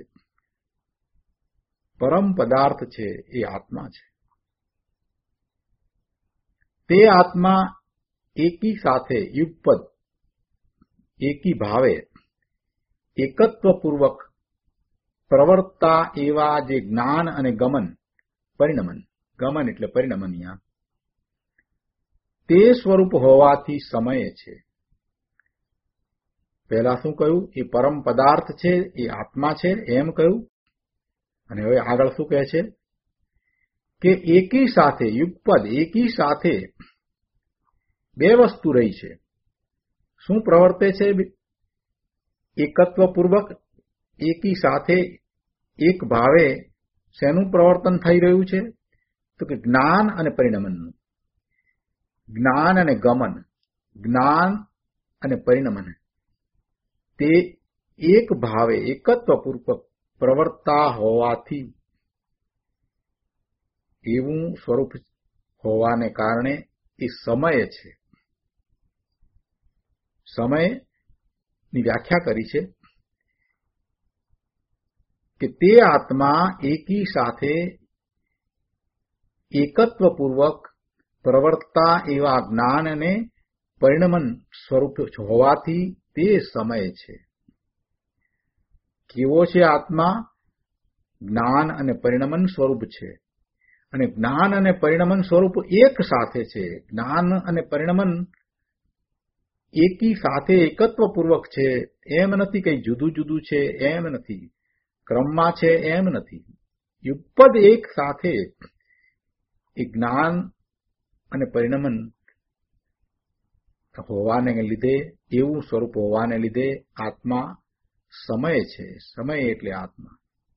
પરમ પદાર્થ છે એ આત્મા છે. તે આત્મા એકી સાથે યુગપદ એકી ભાવે એકત્વપૂર્વક પ્રવર્તતા એવા જે જ્ઞાન અને પરિણમન એટલે પરિણમન, તે સ્વરૂપ હોવાથી સમય છે. પહેલા શું કહ્યું? એ પરમ પદાર્થ છે, એ આત્મા છે એમ કહ્યું. અને હવે આગળ શું કહે છે કે એકી સાથે યુગપદ, એકી સાથે બે વસ્તુ રહી છે. શું પ્રવર્તે છે? એકત્વપૂર્વક એકી સાથે એક ભાવે શેનું પ્રવર્તન થઈ રહ્યું છે? તો કે જ્ઞાન અને પરિણમનનું. જ્ઞાન અને ગમન, જ્ઞાન અને પરિણમન, તે એક ભાવે એકત્વપૂર્વક પ્રવર્તતા હોવાથી, એવું સ્વરૂપ હોવાને કારણે એ સમય છે. સમયની વ્યાખ્યા કરી છે કે તે આત્મા એકી સાથે એકત્વપૂર્વક પ્રવર્તતા એવા જ્ઞાન અને પરિણમન સ્વરૂપ હોવાથી તે સમય છે. કેવો છે આત્મા? જ્ઞાન અને પરિણમન સ્વરૂપ છે, અને જ્ઞાન અને પરિણમન સ્વરૂપ એક સાથે છે. જ્ઞાન અને પરિણમન એકી સાથે એકત્વપૂર્વક છે. એમ નથી કઈ જુદું જુદું છે, એમ નથી ક્રમમાં છે, એમ નથી. યુગપદ એક સાથે એ જ્ઞાન અને પરિણમન હોવાને લીધે, એવું સ્વરૂપ હોવાને લીધે આત્મા સમય છે. સમય એટલે આત્મા.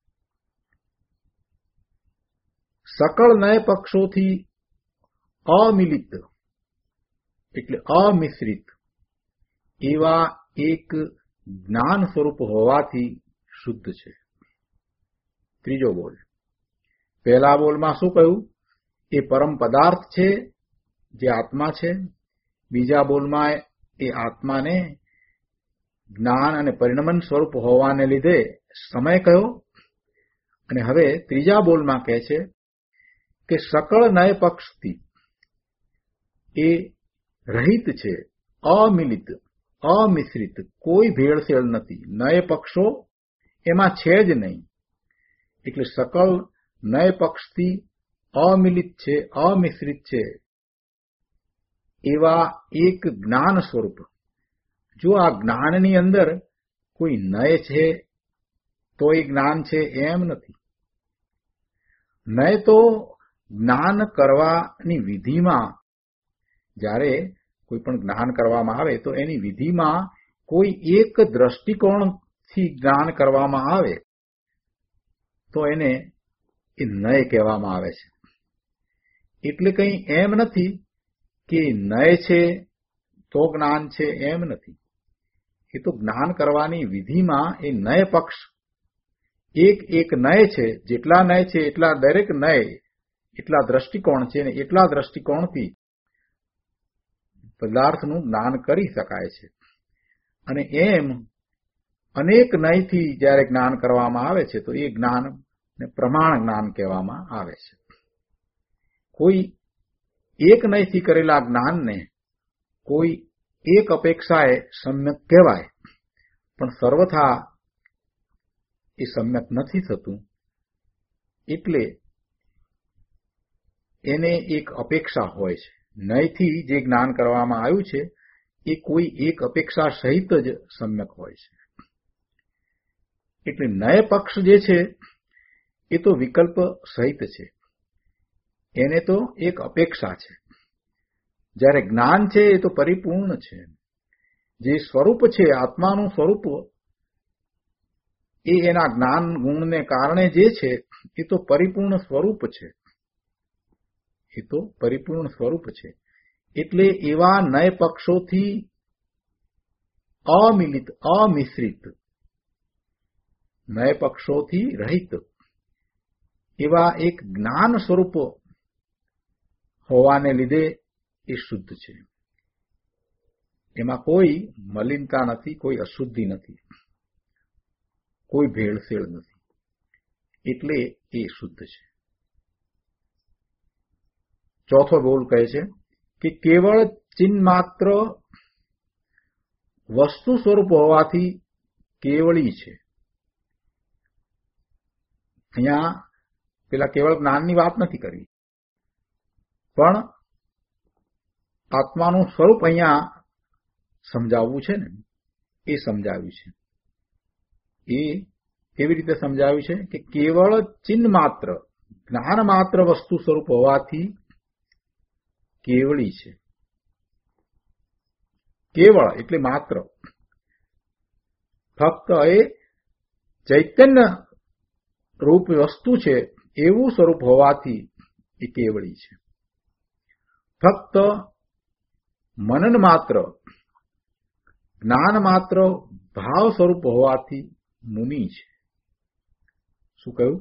સકળ નય પક્ષોથી અમિલિત એટલે અમિશ્રિત એવા એક જ્ઞાન સ્વરૂપ હોવાથી શુદ્ધ છે. ત્રીજો બોલ. પહેલા બોલમાં શું કહ્યું? એ પરમ પદાર્થ છે જે આત્મા છે. બીજા બોલમાં એ આત્માને જ્ઞાન અને પરિણમન સ્વરૂપ હોવાને લીધે સમય કહ્યો. અને હવે ત્રીજા બોલમાં કહે છે કે સકળ નય પક્ષથી એ રહિત છે, અમિલિત, અમિશ્રિત, કોઈ ભેળસેળ નથી. નય પક્ષો એમાં છે જ નહીં. એટલે સકળ નય પક્ષથી અમિલિત છે, અમિશ્રિત છે એવા એક જ્ઞાન સ્વરૂપ. જો આ જ્ઞાનની અંદર કોઈ નય છે તો એ જ્ઞાન છે એમ નથી. નય તો જ્ઞાન કરવાની વિધિમાં, જ્યારે કોઈ પણ જ્ઞાન કરવામાં આવે તો એની વિધિમાં કોઈ એક દ્રષ્ટિકોણથી જ્ઞાન કરવામાં આવે તો એને એ નય કહેવામાં આવે છે. એટલે કંઈ એમ નથી કે નય છે તો જ્ઞાન છે, એમ નથી. એ તો જ્ઞાન કરવાની વિધિમાં એ નય પક્ષ એક એક નય છે. જેટલા નય છે એટલા દરેક નય એટલા દ્રષ્ટિકોણ છે, અને એટલા દ્રષ્ટિકોણથી પદાર્થનું જ્ઞાન કરી શકાય છે. અને એમ અનેક નયથી જ્યારે જ્ઞાન કરવામાં આવે છે તો એ જ્ઞાન પ્રમાણ જ્ઞાન કહેવામાં આવે છે. કોઈ એક નયથી કરેલા જ્ઞાનને કોઈ એક અપેક્ષાએ સમ્યક કહેવાય, પણ સર્વથા એ સમ્યક નથી થતું. એટલે એને એક અપેક્ષા હોય છે. નયથી જે જ્ઞાન કરવામાં આવ્યું છે એ કોઈ એક અપેક્ષા સહિત જ સમ્યક હોય છે. એટલે નય પક્ષ જે છે એ તો વિકલ્પ સહિત છે, એને તો એક અપેક્ષા છે. જ્યારે જ્ઞાન છે એ તો પરિપૂર્ણ છે. જે સ્વરૂપ છે આત્માનું સ્વરૂપ એ એના જ્ઞાન ગુણને કારણે જે છે એ તો પરિપૂર્ણ સ્વરૂપ છે. એ તો પરિપૂર્ણ સ્વરૂપ છે. એટલે એવા નય પક્ષોથી અમિલિત, અમિશ્રિત, નય પક્ષોથી રહિત એવા એક જ્ઞાન સ્વરૂપ હોવાને લીધે એ શુદ્ધ છે. એમાં કોઈ મલિનતા નથી, કોઈ અશુદ્ધિ નથી, કોઈ ભેળસેળ નથી. એટલે એ શુદ્ધ છે. ચોથો બોલ કહે છે કે કેવળ ચિન્માત્ર વસ્તુ સ્વરૂપ હોવાથી કેવળી છે. અહીંયા પેલા કેવળ જ્ઞાનની વાત નથી કરવી, પણ આત્માનું સ્વરૂપ અહીંયા સમજાવવું છે ને, એ સમજાવ્યું છે. એ કેવી રીતે સમજાવ્યું છે કે કેવળ ચિન્હ માત્ર, જ્ઞાન માત્ર વસ્તુ સ્વરૂપ હોવાથી કેવળી છે. કેવળ એટલે માત્ર, ફક્ત એ ચૈતન્ય રૂપ વસ્તુ છે એવું સ્વરૂપ હોવાથી એ કેવળી છે. ફક્ત મનન માત્ર, જ્ઞાન માત્ર ભાવ સ્વરૂપ હોવાથી મુનિ છે. શું કહ્યું?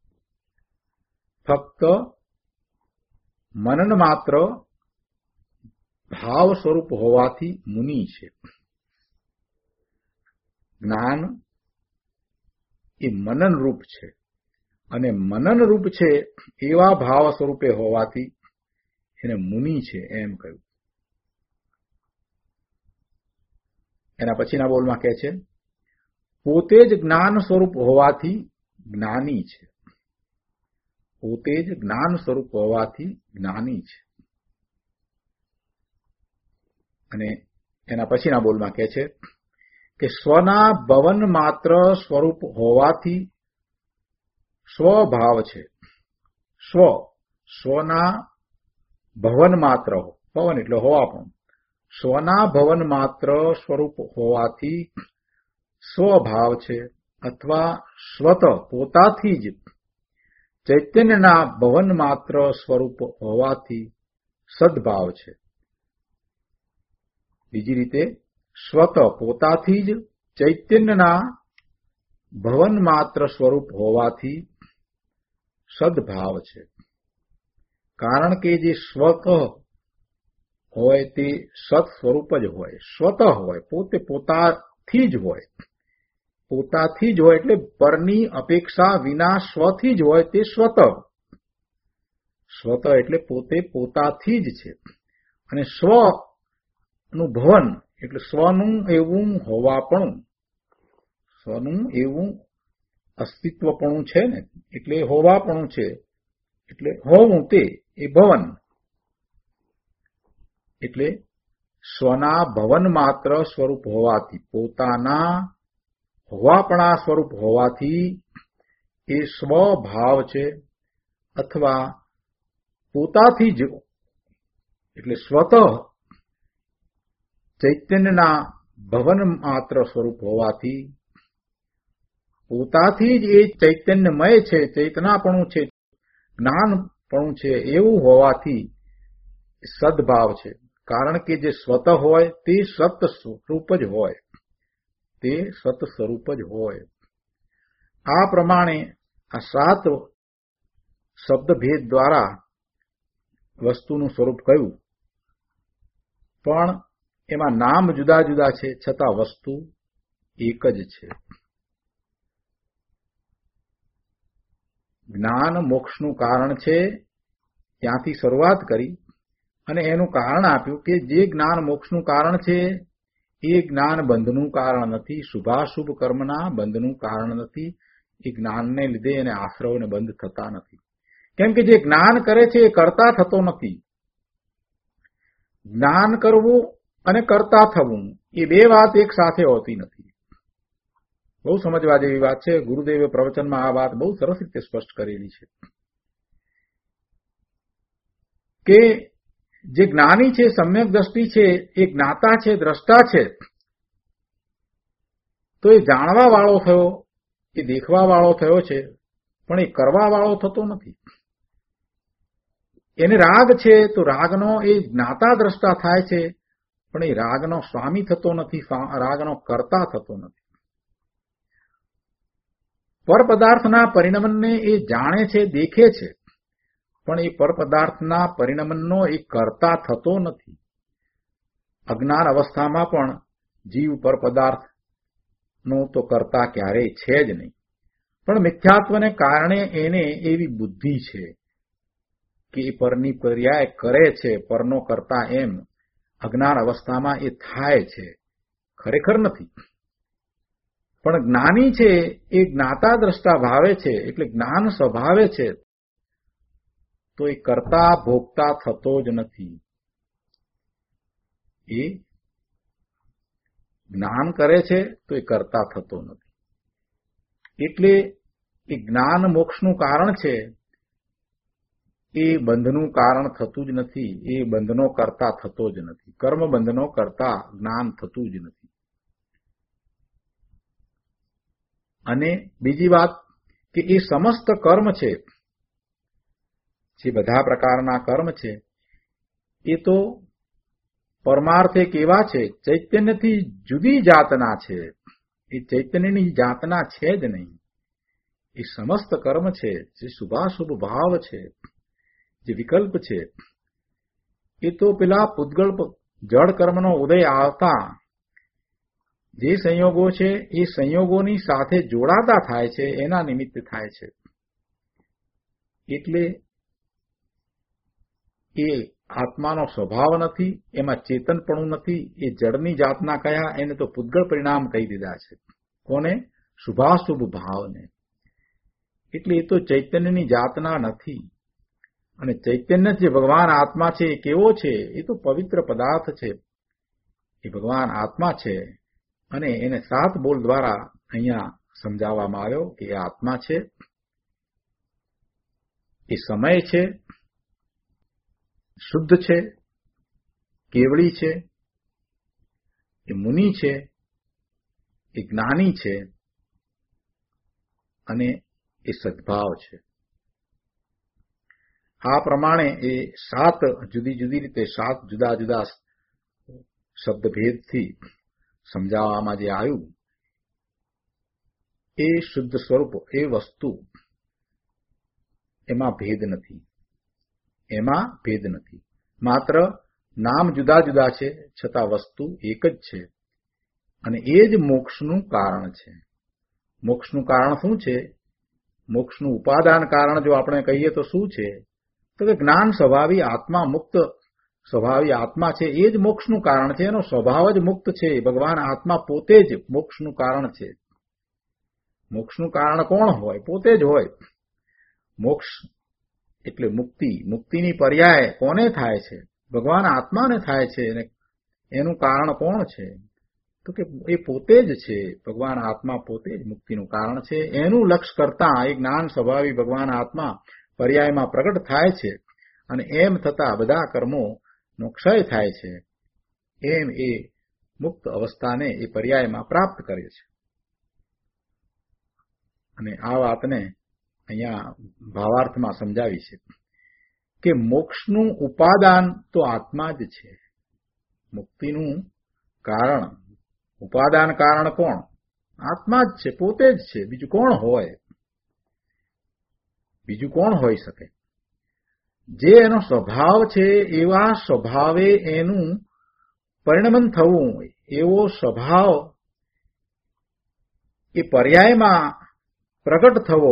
ફક્ત મનન માત્ર ભાવ સ્વરૂપ હોવાથી મુનિ છે. જ્ઞાન એ મનન રૂપ છે, અને મનન રૂપ છે એવા ભાવ સ્વરૂપે હોવાથી એને મુનિ છે એમ કહ્યું. એના પછીના બોલમાં કહે છે પોતે જ જ્ઞાન સ્વરૂપ હોવાથી જ્ઞાની છે. પોતે જ જ્ઞાન સ્વરૂપ હોવાથી જ્ઞાની છે. અને એના પછીના બોલમાં કહે છે કે સ્વના ભવન માત્ર સ્વરૂપ હોવાથી સ્વભાવ છે. સ્વના ભવન માત્ર, ભવન એટલે હોવાપણું, સ્વના ભવન માત્ર સ્વરૂપ હોવાથી સ્વભાવ છે, અથવા સ્વત પોતાથી જ ચૈતન્યના ભવન માત્ર સ્વરૂપ હોવાથી સદભાવ છે. બીજી રીતે સ્વત પોતાથી જ ચૈતન્યના ભવન માત્ર સ્વરૂપ હોવાથી સદભાવ છે. કારણ કે જે સ્વત હોય તે સત સ્વરૂપ જ હોય, સ્વત હોય, પોતે પોતાથી જ હોય. પોતાથી જ હોય એટલે પરની અપેક્ષા વિના સ્વથી જ હોય તે સ્વત. સ્વત એટલે પોતે પોતાથી જ છે. અને સ્વનું ભવન એટલે સ્વનું એવું હોવાપણું, સ્વનું એવું અસ્તિત્વપણું છે ને, એટલે હોવાપણું છે, એટલે હોવું તે એ ભવન. એટલે સ્વના ભવન માત્ર સ્વરૂપ હોવાથી, પોતાના હોવાપણા સ્વરૂપ હોવાથી એ સ્વભાવ છે, અથવા પોતાથી જ એટલે સ્વતઃ ચૈતન્યના ભવન માત્ર સ્વરૂપ હોવાથી, પોતાથી જ એ ચૈતન્યમય છે, ચેતનાપણું છે, જ્ઞાનપણું છે એવું હોવાથી સદભાવ છે. કારણ કે જે સ્વત હોય તે સત સ્વરૂપ જ હોય, તે સત સ્વરૂપ જ હોય. આ પ્રમાણે આ 7 શબ્દભેદ દ્વારા વસ્તુનું સ્વરૂપ કહ્યું, પણ એમાં નામ જુદા જુદા છે, છતાં વસ્તુ એક જ છે. જ્ઞાન મોક્ષનું કારણ છે, ત્યાંથી શરૂઆત કરી અને એનું કારણ આપ્યું કે જે જ્ઞાન મોક્ષનું કારણ છે એ જ્ઞાન બંધનું કારણ નથી, શુભાશુભ કર્મના બંધનું કારણ નથી. એ જ્ઞાનને લીધે એને આશ્રવને બંધ થતા નથી. કેમ કે જે જ્ઞાન કરે છે એ કરતા થતો નથી. જ્ઞાન કરવું અને કરતા થવું એ બે વાત એક સાથે હોતી નથી. બહુ સમજવા જેવી વાત છે. ગુરુદેવે પ્રવચનમાં આ વાત બહુ સરસ રીતે સ્પષ્ટ કરેલી છે કે જે જ્ઞાની છે, સમ્યક દ્રષ્ટિ છે, એ જ્ઞાતા છે, દ્રષ્ટા છે, તો એ જાણવા વાળો થયો, એ દેખવા વાળો થયો છે, પણ એ કરવા વાળો થતો નથી. એને રાગ છે તો રાગનો એ જ્ઞાતા દ્રષ્ટા થાય છે, પણ એ રાગનો સ્વામી થતો નથી, રાગનો કર્તા થતો નથી. પરપદાર્થના પરિણમનને એ જાણે છે, દેખે છે, પણ એ પરપદાર્થના પરિણમનનો એ કર્તા થતો નથી. અજ્ઞાન અવસ્થામાં પણ જીવ પરપદાર્થનો તો કર્તા ક્યારેય છે જ નહીં. પણ મિથ્યાત્વને કારણે એને એવી બુદ્ધિ છે કે એ પરની પર્યાય કરે છે, પરનો કર્તા એમ અજ્ઞાન અવસ્થામાં એ થાય છે, ખરેખર નથી. પણ જ્ઞાની છે એ જ્ઞાતા દ્રષ્ટા ભાવે છે, એટલે જ્ઞાન સ્વભાવે છે, તો એ કર્તા ભોગતા થતો જ નથી. એ જ્ઞાન કરે છે તો એ કર્તા થતો નથી. એટલે એ જ્ઞાન મોક્ષનું કારણ છે, એ બંધનું કારણ થતું જ નથી. એ બંધનો કર્તા થતો જ નથી. કર્મ બંધનો કર્તા જ્ઞાન થતું જ નથી. અને બીજી વાત કે એ સમસ્ત કર્મ છે, જે બધા પ્રકારના કર્મ છે, એ તો પરમાર્થે કેવા છે, ચૈતન્યથી જુદી જાતના છે. એ ચૈતન્યની જાતના છે જ નહીં. એ સમસ્ત કર્મ છે, જે શુભાશુભ ભાવ છે, જે વિકલ્પ છે, એ તો પેલા પૂતગળ જળ કર્મનો ઉદય આવતા જે સંયોગો છે એ સંયોગોની સાથે જોડાતા થાય છે, એના નિમિત્તે થાય છે. એટલે એ આત્માનો સ્વભાવ નથી, એમાં ચેતનપણું નથી. એ જળની જાતના કયા, એને તો પૂતગળ પરિણામ કહી દીધા છે. કોને? શુભાશુભ ભાવને. એટલે એ તો ચૈતન્યની જાતના નથી. અને ચૈતન્ય જે ભગવાન આત્મા છે એ કેવો છે? એ તો પવિત્ર પદાર્થ છે. એ ભગવાન આત્મા છે અને એને 7 બોલ દ્વારા અહીંયા સમજાવવામાં આવ્યો કે એ આત્મા છે, એ સમય છે, શુદ્ધ છે, કેવળી છે, એ મુનિ છે, એ જ્ઞાની છે અને એ સદભાવ છે. આ પ્રમાણે એ 7 જુદી જુદી રીતે 7 જુદા જુદા શબ્દભેદથી સમજાવવામાં જે આવ્યું એ શુદ્ધ સ્વરૂપ, એ વસ્તુ, એમાં ભેદ નથી. એમાં ભેદ નથી. માત્ર નામ જુદા જુદા છે છતાં વસ્તુ એક જ છે. અને એ જ મોક્ષનું કારણ છે. મોક્ષનું કારણ શું છે? મોક્ષનું ઉપાદાન કારણ જો આપણે કહીએ તો શું છે? તો કે જ્ઞાન સ્વભાવી આત્મા, મુક્ત સ્વભાવી આત્મા છે એ જ મોક્ષનું કારણ છે. એનો સ્વભાવ જ મુક્ત છે. ભગવાન આત્મા પોતે જ મોક્ષનું કારણ છે. મોક્ષનું કારણ કોણ હોય? પોતે જ હોય. મોક્ષ એટલે મુક્તિ. મુક્તિની પર્યાય કોને થાય છે? ભગવાન આત્માને થાય છે. અને એનું કારણ કોણ છે? તો કે એ પોતે જ છે. ભગવાન આત્મા પોતે જ મુક્તિનું કારણ છે. એનું લક્ષ્ય કરતા એ જ્ઞાન સ્વભાવી ભગવાન આત્મા પર્યાયમાં પ્રગટ થાય છે અને એમ થતા બધા કર્મોનો ક્ષય થાય છે. એમ એ મુક્ત અવસ્થાને એ પર્યાયમાં પ્રાપ્ત કરે છે. અને આ વાતને અહીંયા ભાવાર્થમાં સમજાવી છે કે મોક્ષનું ઉપાદાન તો આત્મા જ છે. મુક્તિનું કારણ, ઉપાદાન કારણ કોણ? આત્મા જ છે, પોતે જ છે. બીજું કોણ હોય? બીજું કોણ હોઈ શકે? જે એનો સ્વભાવ છે એવા સ્વભાવે એનું પરિણમન થવું, એવો સ્વભાવ એ પર્યાયમાં પ્રગટ થવો,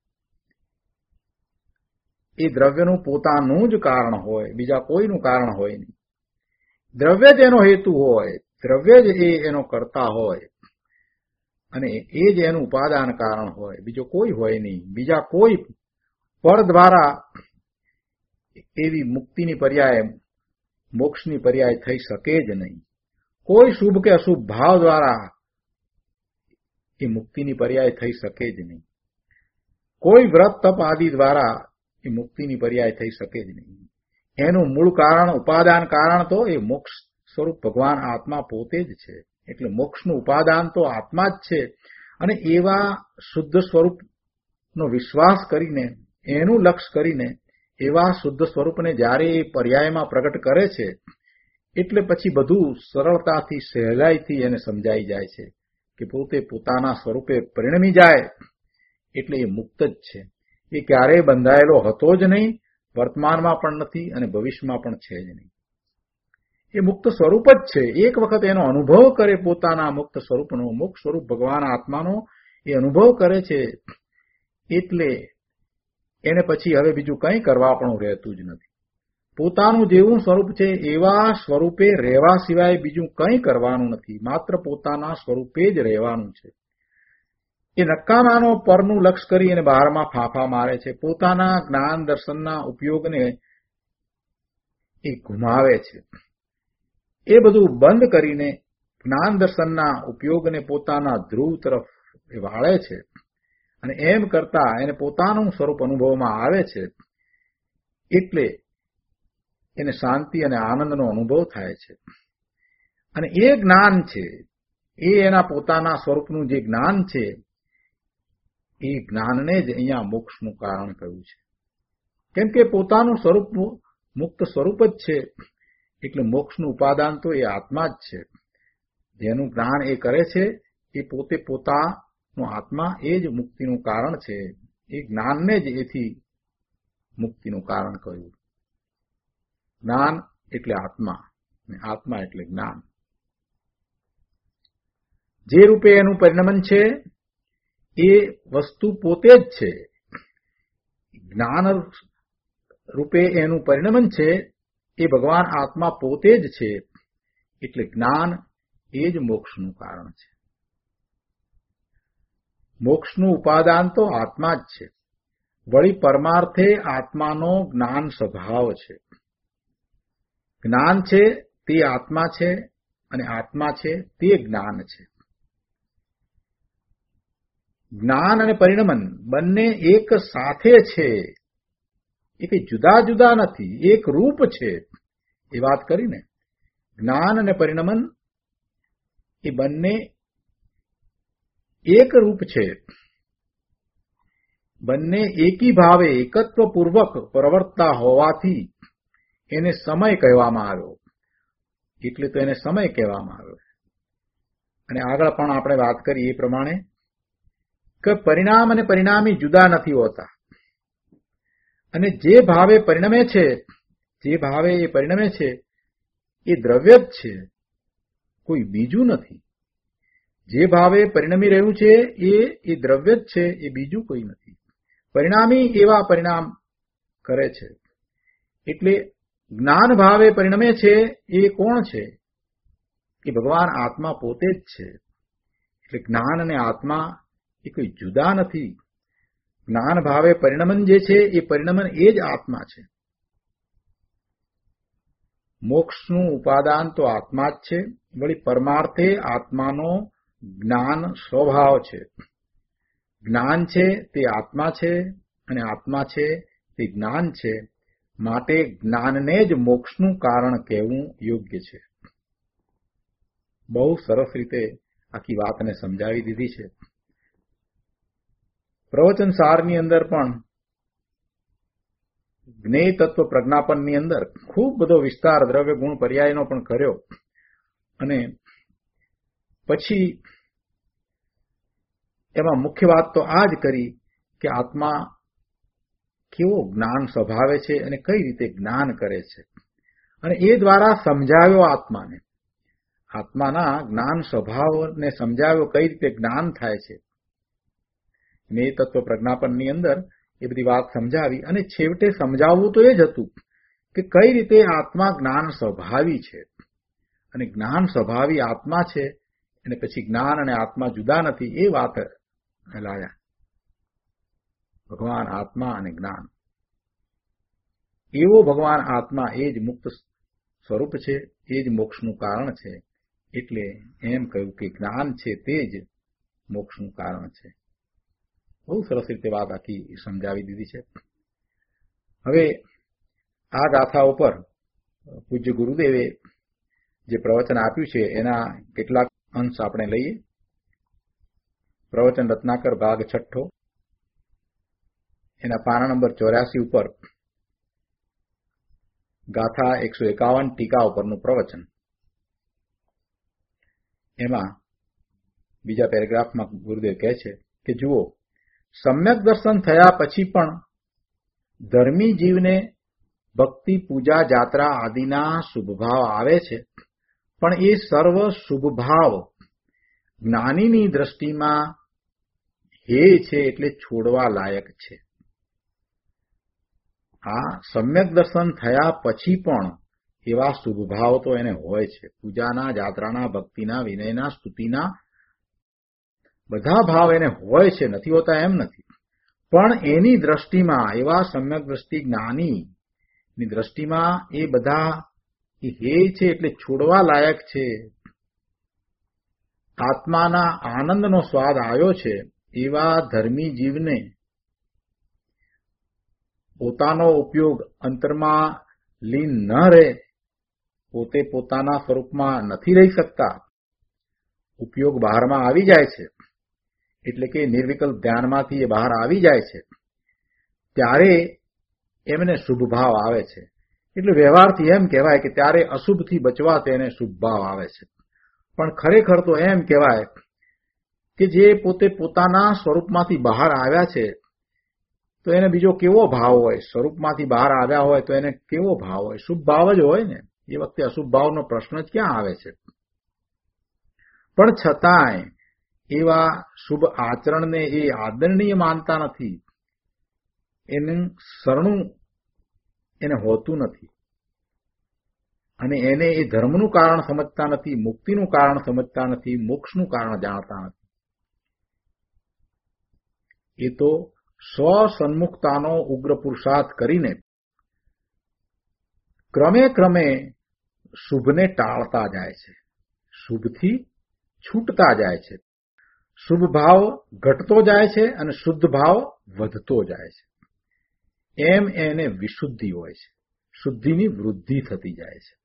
એ દ્રવ્યનું પોતાનું જ કારણ હોય, બીજા કોઈનું કારણ હોય નહીં. દ્રવ્ય જ એનો હેતુ હોય, દ્રવ્ય જ એ એનો કરતા હોય અને એ જ એનું ઉપાદાન કારણ હોય, બીજો કોઈ હોય નહીં. બીજા કોઈ પર દ્વારા એવી મુક્તિની પર્યાય, મોક્ષની પર્યાય થઈ શકે જ નહીં. કોઈ શુભ કે અશુભ ભાવ દ્વારા એ મુક્તિની પર્યાય થઈ શકે જ નહીં. કોઈ વ્રત તપ આદિ દ્વારા એ મુક્તિની પર્યાય થઈ શકે જ નહીં. એનું મૂળ કારણ, ઉપાદાન કારણ તો એ મોક્ષ સ્વરૂપ ભગવાન આત્મા પોતે જ છે. એટલે મોક્ષનું ઉપાદાન તો આત્મા જ છે. અને એવા શુદ્ધ સ્વરૂપનો વિશ્વાસ કરીને, એનું લક્ષ્ય કરીને, એવા શુદ્ધ સ્વરૂપને જ્યારે એ પર્યાયમાં પ્રગટ કરે છે એટલે પછી બધું સરળતાથી, સહેલાઈથી એને સમજાઈ જાય છે કે પોતે પોતાના સ્વરૂપે પરિણમી જાય એટલે એ મુક્ત જ છે. એ ક્યારેય બંધાયેલો હતો જ નહીં, વર્તમાનમાં પણ નથી અને ભવિષ્યમાં પણ છે જ નહીં. એ મુક્ત સ્વરૂપ જ છે. એક વખત એનો અનુભવ કરે પોતાના મુક્ત સ્વરૂપનો, મોક્ષ સ્વરૂપ ભગવાન આત્માનો એ અનુભવ કરે છે એટલે એને પછી હવે બીજું કંઈ કરવા પણ રહેતું જ નથી. પોતાનું જેવું સ્વરૂપ છે એવા સ્વરૂપે રહેવા સિવાય બીજું કંઈ કરવાનું નથી. માત્ર પોતાના સ્વરૂપે જ રહેવાનું છે. એ નક્કામાનો પરનું લક્ષ્ય કરી અને બહારમાં ફાંફા મારે છે. પોતાના જ્ઞાન દર્શનના ઉપયોગને એ ગુમાવે છે. એ બધું બંધ કરીને જ્ઞાન દર્શનના ઉપયોગને પોતાના ધ્રુવ તરફ એ વાળે છે અને એમ કરતા એને પોતાનું સ્વરૂપ અનુભવમાં આવે છે એટલે એને શાંતિ અને આનંદનો અનુભવ થાય છે. અને એ જ્ઞાન છે, એ એના પોતાના સ્વરૂપનું જે જ્ઞાન છે, એ જ્ઞાનને જ અહીંયા મોક્ષનું કારણ કહ્યું છે. કેમ કે પોતાનું સ્વરૂપ મુક્ત સ્વરૂપ જ છે એટલે મોક્ષનું ઉપાદાન તો એ આત્મા જ છે. જેનું જ્ઞાન એ કરે છે એ પોતે પોતાનો આત્મા એ જ મુક્તિનું કારણ છે. એ જ્ઞાનને જ એથી મુક્તિનું કારણ કહ્યું. જ્ઞાન એટલે આત્મા અને આત્મા એટલે જ્ઞાન. જે રૂપે એનું પરિણમન છે એ વસ્તુ પોતે જ છે. જ્ઞાન રૂપે એનું પરિણમન છે એ ભગવાન આત્મા પોતે જ છે એટલે જ્ઞાન એ જ મોક્ષનું કારણ છે. મોક્ષનું ઉપાદાન તો આત્મા જ છે. વળી પરમાર્થે આત્માનો જ્ઞાન સ્વભાવ છે. જ્ઞાન છે તે આત્મા છે અને આત્મા છે તે જ્ઞાન છે. જ્ઞાન અને પરિણમન બંને એક સાથે છે. એ કઈ જુદા જુદા નથી, એક રૂપ છે. એ વાત કરીને જ્ઞાન અને પરિણમન એ બંને એક રૂપ છે. બંને એકી ભાવે એકત્વપૂર્વક પ્રવર્તતા હોવાથી એને સમય કહેવામાં આવ્યો. એટલે તો એને સમય કહેવામાં આવ્યો. અને આગળ પણ આપણે વાત કરી એ પ્રમાણે કે પરિણામ અને પરિણામી જુદા નથી હોતા. અને જે ભાવે પરિણમે છે, જે ભાવે એ પરિણમે છે એ દ્રવ્ય જ છે, કોઈ બીજું નથી. જે ભાવે પરિણમી રહ્યું છે એ દ્રવ્ય જ છે, એ બીજું કોઈ નથી. પરિણામી એવા પરિણામ કરે છે. એટલે જ્ઞાન ભાવે પરિણમે છે એ કોણ છે? એ ભગવાન આત્મા પોતે જ છે. એટલે જ્ઞાન અને આત્મા એ કોઈ જુદા નથી. જ્ઞાન ભાવે પરિણમન જે છે એ પરિણમન એ જ આત્મા છે. મોક્ષનું ઉપાદાન તો આત્મા જ છે. વળી પરમાર્થે આત્માનો જ્ઞાન સ્વભાવ છે. જ્ઞાન છે તે આત્મા છે અને આત્મા છે તે જ્ઞાન છે. માટે જ્ઞાનને જ મોક્ષનું કારણ કહેવું યોગ્ય છે. બહુ સરસ રીતે આખી વાતને સમજાવી દીધી છે. પ્રવચન સારની અંદર પણ જ્ઞેય તત્વ પ્રજ્ઞાપનની અંદર ખૂબ બધો વિસ્તાર દ્રવ્ય ગુણ પર્યાયનો પણ કર્યો. અને પછી એમાં મુખ્ય વાત તો આ જ કરી કે આત્મા કેવો જ્ઞાન સ્વભાવે છે અને કઈ રીતે જ્ઞાન કરે છે. અને એ દ્વારા સમજાવ્યો આત્માને. આત્માના જ્ઞાન સ્વભાવને સમજાવ્યો કઈ રીતે જ્ઞાન થાય છે. જ્ઞેય તત્વ પ્રજ્ઞાપનની અંદર એ બધી વાત સમજાવી અને છેવટે સમજાવવું તો એ જ હતું કે કઈ રીતે આત્મા જ્ઞાન સ્વભાવી છે અને જ્ઞાન સ્વભાવી આત્મા છે. અને પછી જ્ઞાન અને આત્મા જુદા નથી એ વાત લાવ્યા. ભગવાન આત્મા અને જ્ઞાન, એવો ભગવાન આત્મા એ જ મુક્ત સ્વરૂપ છે, એ જ મોક્ષનું કારણ છે. એટલે એમ કહ્યું કે જ્ઞાન છે તે જ મોક્ષનું કારણ છે. બહુ સરસ રીતે વાત આખી સમજાવી દીધી છે. હવે આ ગાથા ઉપર પૂજ્ય ગુરુદેવે જે પ્રવચન આપ્યું છે એના કેટલાક અંશ આપણે લઈએ. પ્રવચન રત્નાકર ભાગ 6 એના પાના નંબર 84 ઉપર ગાથા 151 ટીકા ઉપરનું પ્રવચન. એમાં બીજા પેરેગ્રાફમાં ગુરુદેવ કહે છે કે જુઓ, સમ્યક દર્શન થયા પછી પણ ધર્મી જીવને ભક્તિ પૂજા જાત્રા આદિના શુભભાવ આવે છે, પણ એ સર્વ શુભભાવ જ્ઞાનીની દ્રષ્ટિમાં હે છે, એટલે છોડવા લાયક છે. આ સમ્યક દર્શન થયા પછી પણ એવા શુભભાવ તો એને હોય છે. પૂજાના, જાત્રાના, ભક્તિના, વિનયના, સ્તુતિના બધા ભાવ એને હોય છે, નથી હોતા એમ નથી. પણ એની દ્રષ્ટિમાં, એવા સમ્યક દ્રષ્ટિ જ્ઞાનીની દ્રષ્ટિમાં એ બધા હે છે, એટલે છોડવા લાયક છે. આત્માના આનંદનો સ્વાદ આવ્યો છે એવા ધર્મી જીવને પોતાનો ઉપયોગ અંતરમાં લીન ન રહે, પોતે પોતાના સ્વરૂપમાં નથી રહી શકતા, ઉપયોગ બહારમાં આવી જાય છે, એટલે કે નિર્વિકલ્પ ધ્યાનમાંથી એ બહાર આવી જાય છે, ત્યારે એમને શુભ ભાવ આવે છે. એટલે વ્યવહારથી એમ કહેવાય કે ત્યારે અશુભથી બચવા તેને શુભ ભાવ આવે છે. પણ ખરેખર તો એમ કહેવાય કે જે પોતે પોતાના સ્વરૂપમાંથી બહાર આવ્યા છે તો એને બીજો કેવો ભાવ હોય? સ્વરૂપમાંથી બહાર આવ્યા હોય તો એને કેવો ભાવ હોય? શુભ ભાવ જ હોય ને. એ વખતે અશુભ ભાવનો પ્રશ્ન જ ક્યાં આવે છે? પણ છતાંય એવા શુભ આચરણને એ આદરણીય માનતા નથી, એનું શરણું એને હોતું નથી, અને એને એ ધર્મનું કારણ સમજતા નથી, મુક્તિનું કારણ સમજતા નથી, મોક્ષનું કારણ જાણતા નથી. એ તો સ્વસન્મુખતાનો ઉગ્ર પુરુષાર્થ કરીને ક્રમે ક્રમે શુભને ટાળતા જાય છે, શુભથી છૂટતા જાય છે, શુભ ભાવ ઘટતો જાય છે અને શુદ્ધ ભાવ વધતો જાય છે. એમ એને વિશુદ્ધિ હોય છે, શુદ્ધિની વૃદ્ધિ થતી જાય છે.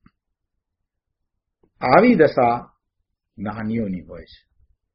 આવી દશા જ્ઞાનીઓની હોય છે.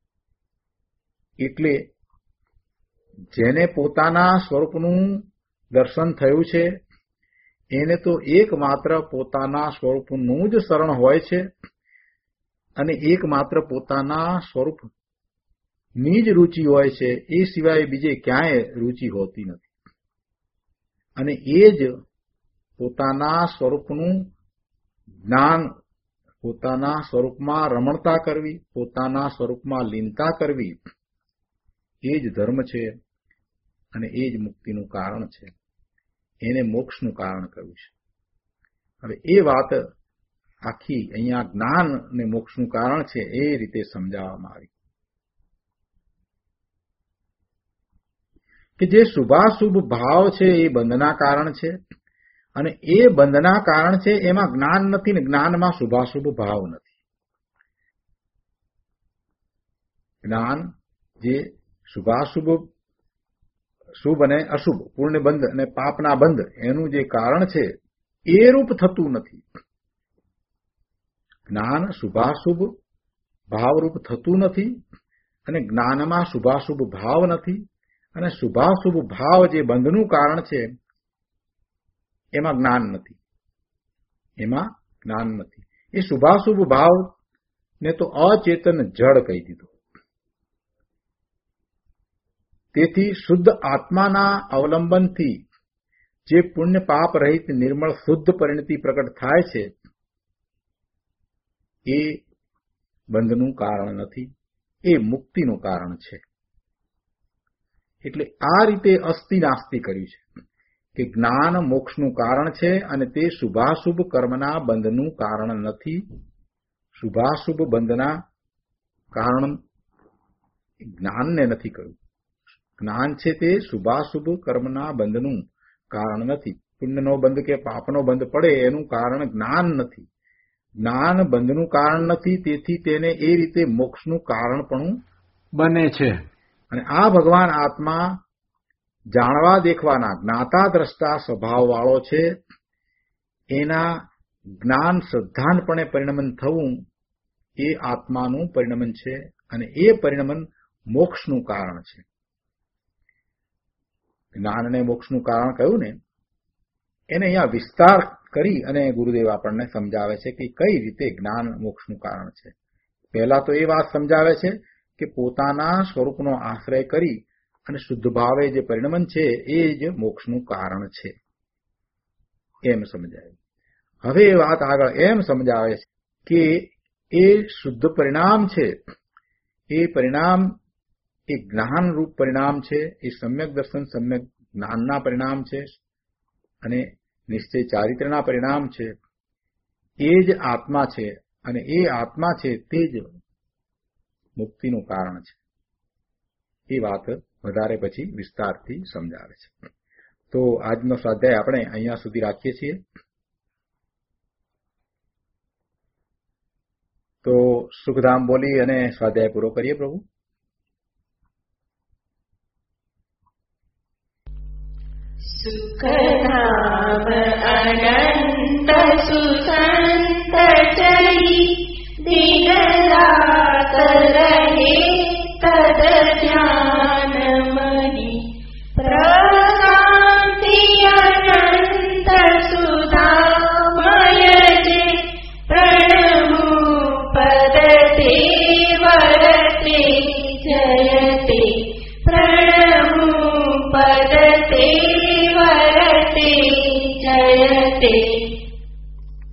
એટલે જેને પોતાના સ્વરૂપનું દર્શન થયું છે એને તો એકમાત્ર પોતાના સ્વરૂપનું જ શરણ હોય છે અને એકમાત્ર પોતાના સ્વરૂપની જ રુચિ હોય છે. એ સિવાય બીજે ક્યાંય રુચિ હોતી નથી. અને એ જ પોતાના સ્વરૂપનું જ્ઞાન, પોતાના સ્વરૂપમાં રમણતા કરવી, પોતાના સ્વરૂપમાં લીનતા કરવી, એ જ ધર્મ છે અને એ જ મુક્તિનું કારણ છે. એને મોક્ષનું કારણ કહ્યું છે. હવે એ વાત આખી અહીંયા જ્ઞાન ને મોક્ષનું કારણ છે એ રીતે સમજાવવામાં આવી કે જે શુભાશુભ ભાવ છે એ બંધના કારણ છે અને એ બંધના કારણ છે. એમાં જ્ઞાન નથી ને જ્ઞાનમાં શુભાશુભ ભાવ નથી. જ્ઞાન જે શુભાશુભ, શુભ અને અશુભ, પુણ્ય બંધ અને પાપના બંધ, એનું જે કારણ છે એ રૂપ થતું નથી. જ્ઞાન શુભાશુભ ભાવરૂપ થતું નથી અને જ્ઞાનમાં શુભાશુભ ભાવ નથી. અને શુભાશુભ ભાવ જે બંધનું કારણ છે એમાં જ્ઞાન નથી, એમાં જ્ઞાન નથી. એ શુભાશુભ ભાવ ને તો અચેતન જડ કહી દીધું. તેથી શુદ્ધ આત્માના અવલંબનથી જે પુણ્ય પાપ રહિત નિર્મળ શુદ્ધ પરિણતિ પ્રકટ થાય છે એ બંધનું કારણ નથી, એ મુક્તિનું કારણ છે. એટલે આ રીતે અસ્તિ નાસ્તિ કર્યું છે કે જ્ઞાન મોક્ષનું કારણ છે અને તે શુભાશુભ કર્મના બંધનું કારણ નથી. શુભાશુભ બંધના કારણ જ્ઞાનને નથી કહ્યું. જ્ઞાન છે તે શુભાશુભ કર્મના બંધનું કારણ નથી. પુણ્યનો બંધ કે પાપનો બંધ પડે એનું કારણ જ્ઞાન નથી. જ્ઞાન બંધનું કારણ નથી, તેથી તેને એ રીતે મોક્ષનું કારણ પણ બને છે. અને આ ભગવાન આત્મા જાણવા દેખવાના જ્ઞાતા દ્રષ્ટા સ્વભાવવાળો છે. એના જ્ઞાન શ્રદ્ધાનપણે પરિણમન થવું એ આત્માનું પરિણમન છે અને એ પરિણમન મોક્ષનું કારણ છે. જ્ઞાનને મોક્ષનું કારણ કહ્યું ને એને અહીંયા વિસ્તાર કરી અને ગુરુદેવ આપણને સમજાવે છે કે કઈ રીતે જ્ઞાન મોક્ષનું કારણ છે. પહેલા તો એ વાત સમજાવે છે કે પોતાના સ્વરૂપનો આશ્રય કરી અને શુદ્ધ ભાવે જે પરિણમન છે એ જ મોક્ષનું કારણ છે એમ સમજાય. હવે એ વાત આગળ એમ સમજાવે છે કે એ શુદ્ધ પરિણામ છે, એ પરિણામ એ જ્ઞાનરૂપ પરિણામ છે, એ સમ્યક દર્શન સમ્યક જ્ઞાનના પરિણામ છે અને નિશ્ચય ચારિત્રના પરિણામ છે. એ જ આત્મા છે અને એ આત્મા છે તે જ મુક્તિનું કારણ છે. એ વાત વધારે પછી વિસ્તારથી સમજાવે છે. તો આજનો સ્વાધ્યાય આપણે અહીંયા સુધી રાખીએ છીએ. તો સુખધામ બોલી અને સ્વાધ્યાય પૂરો કરીએ પ્રભુ. સુખધામ અનંત સુસંત ચરી દિનરાત રહે તદ ધ્યાન મહી પ્રકાંતિ અનંત સુધામય જે પ્રણમુ પદ તે વરતે જયતે પ્રણમુ પદ તે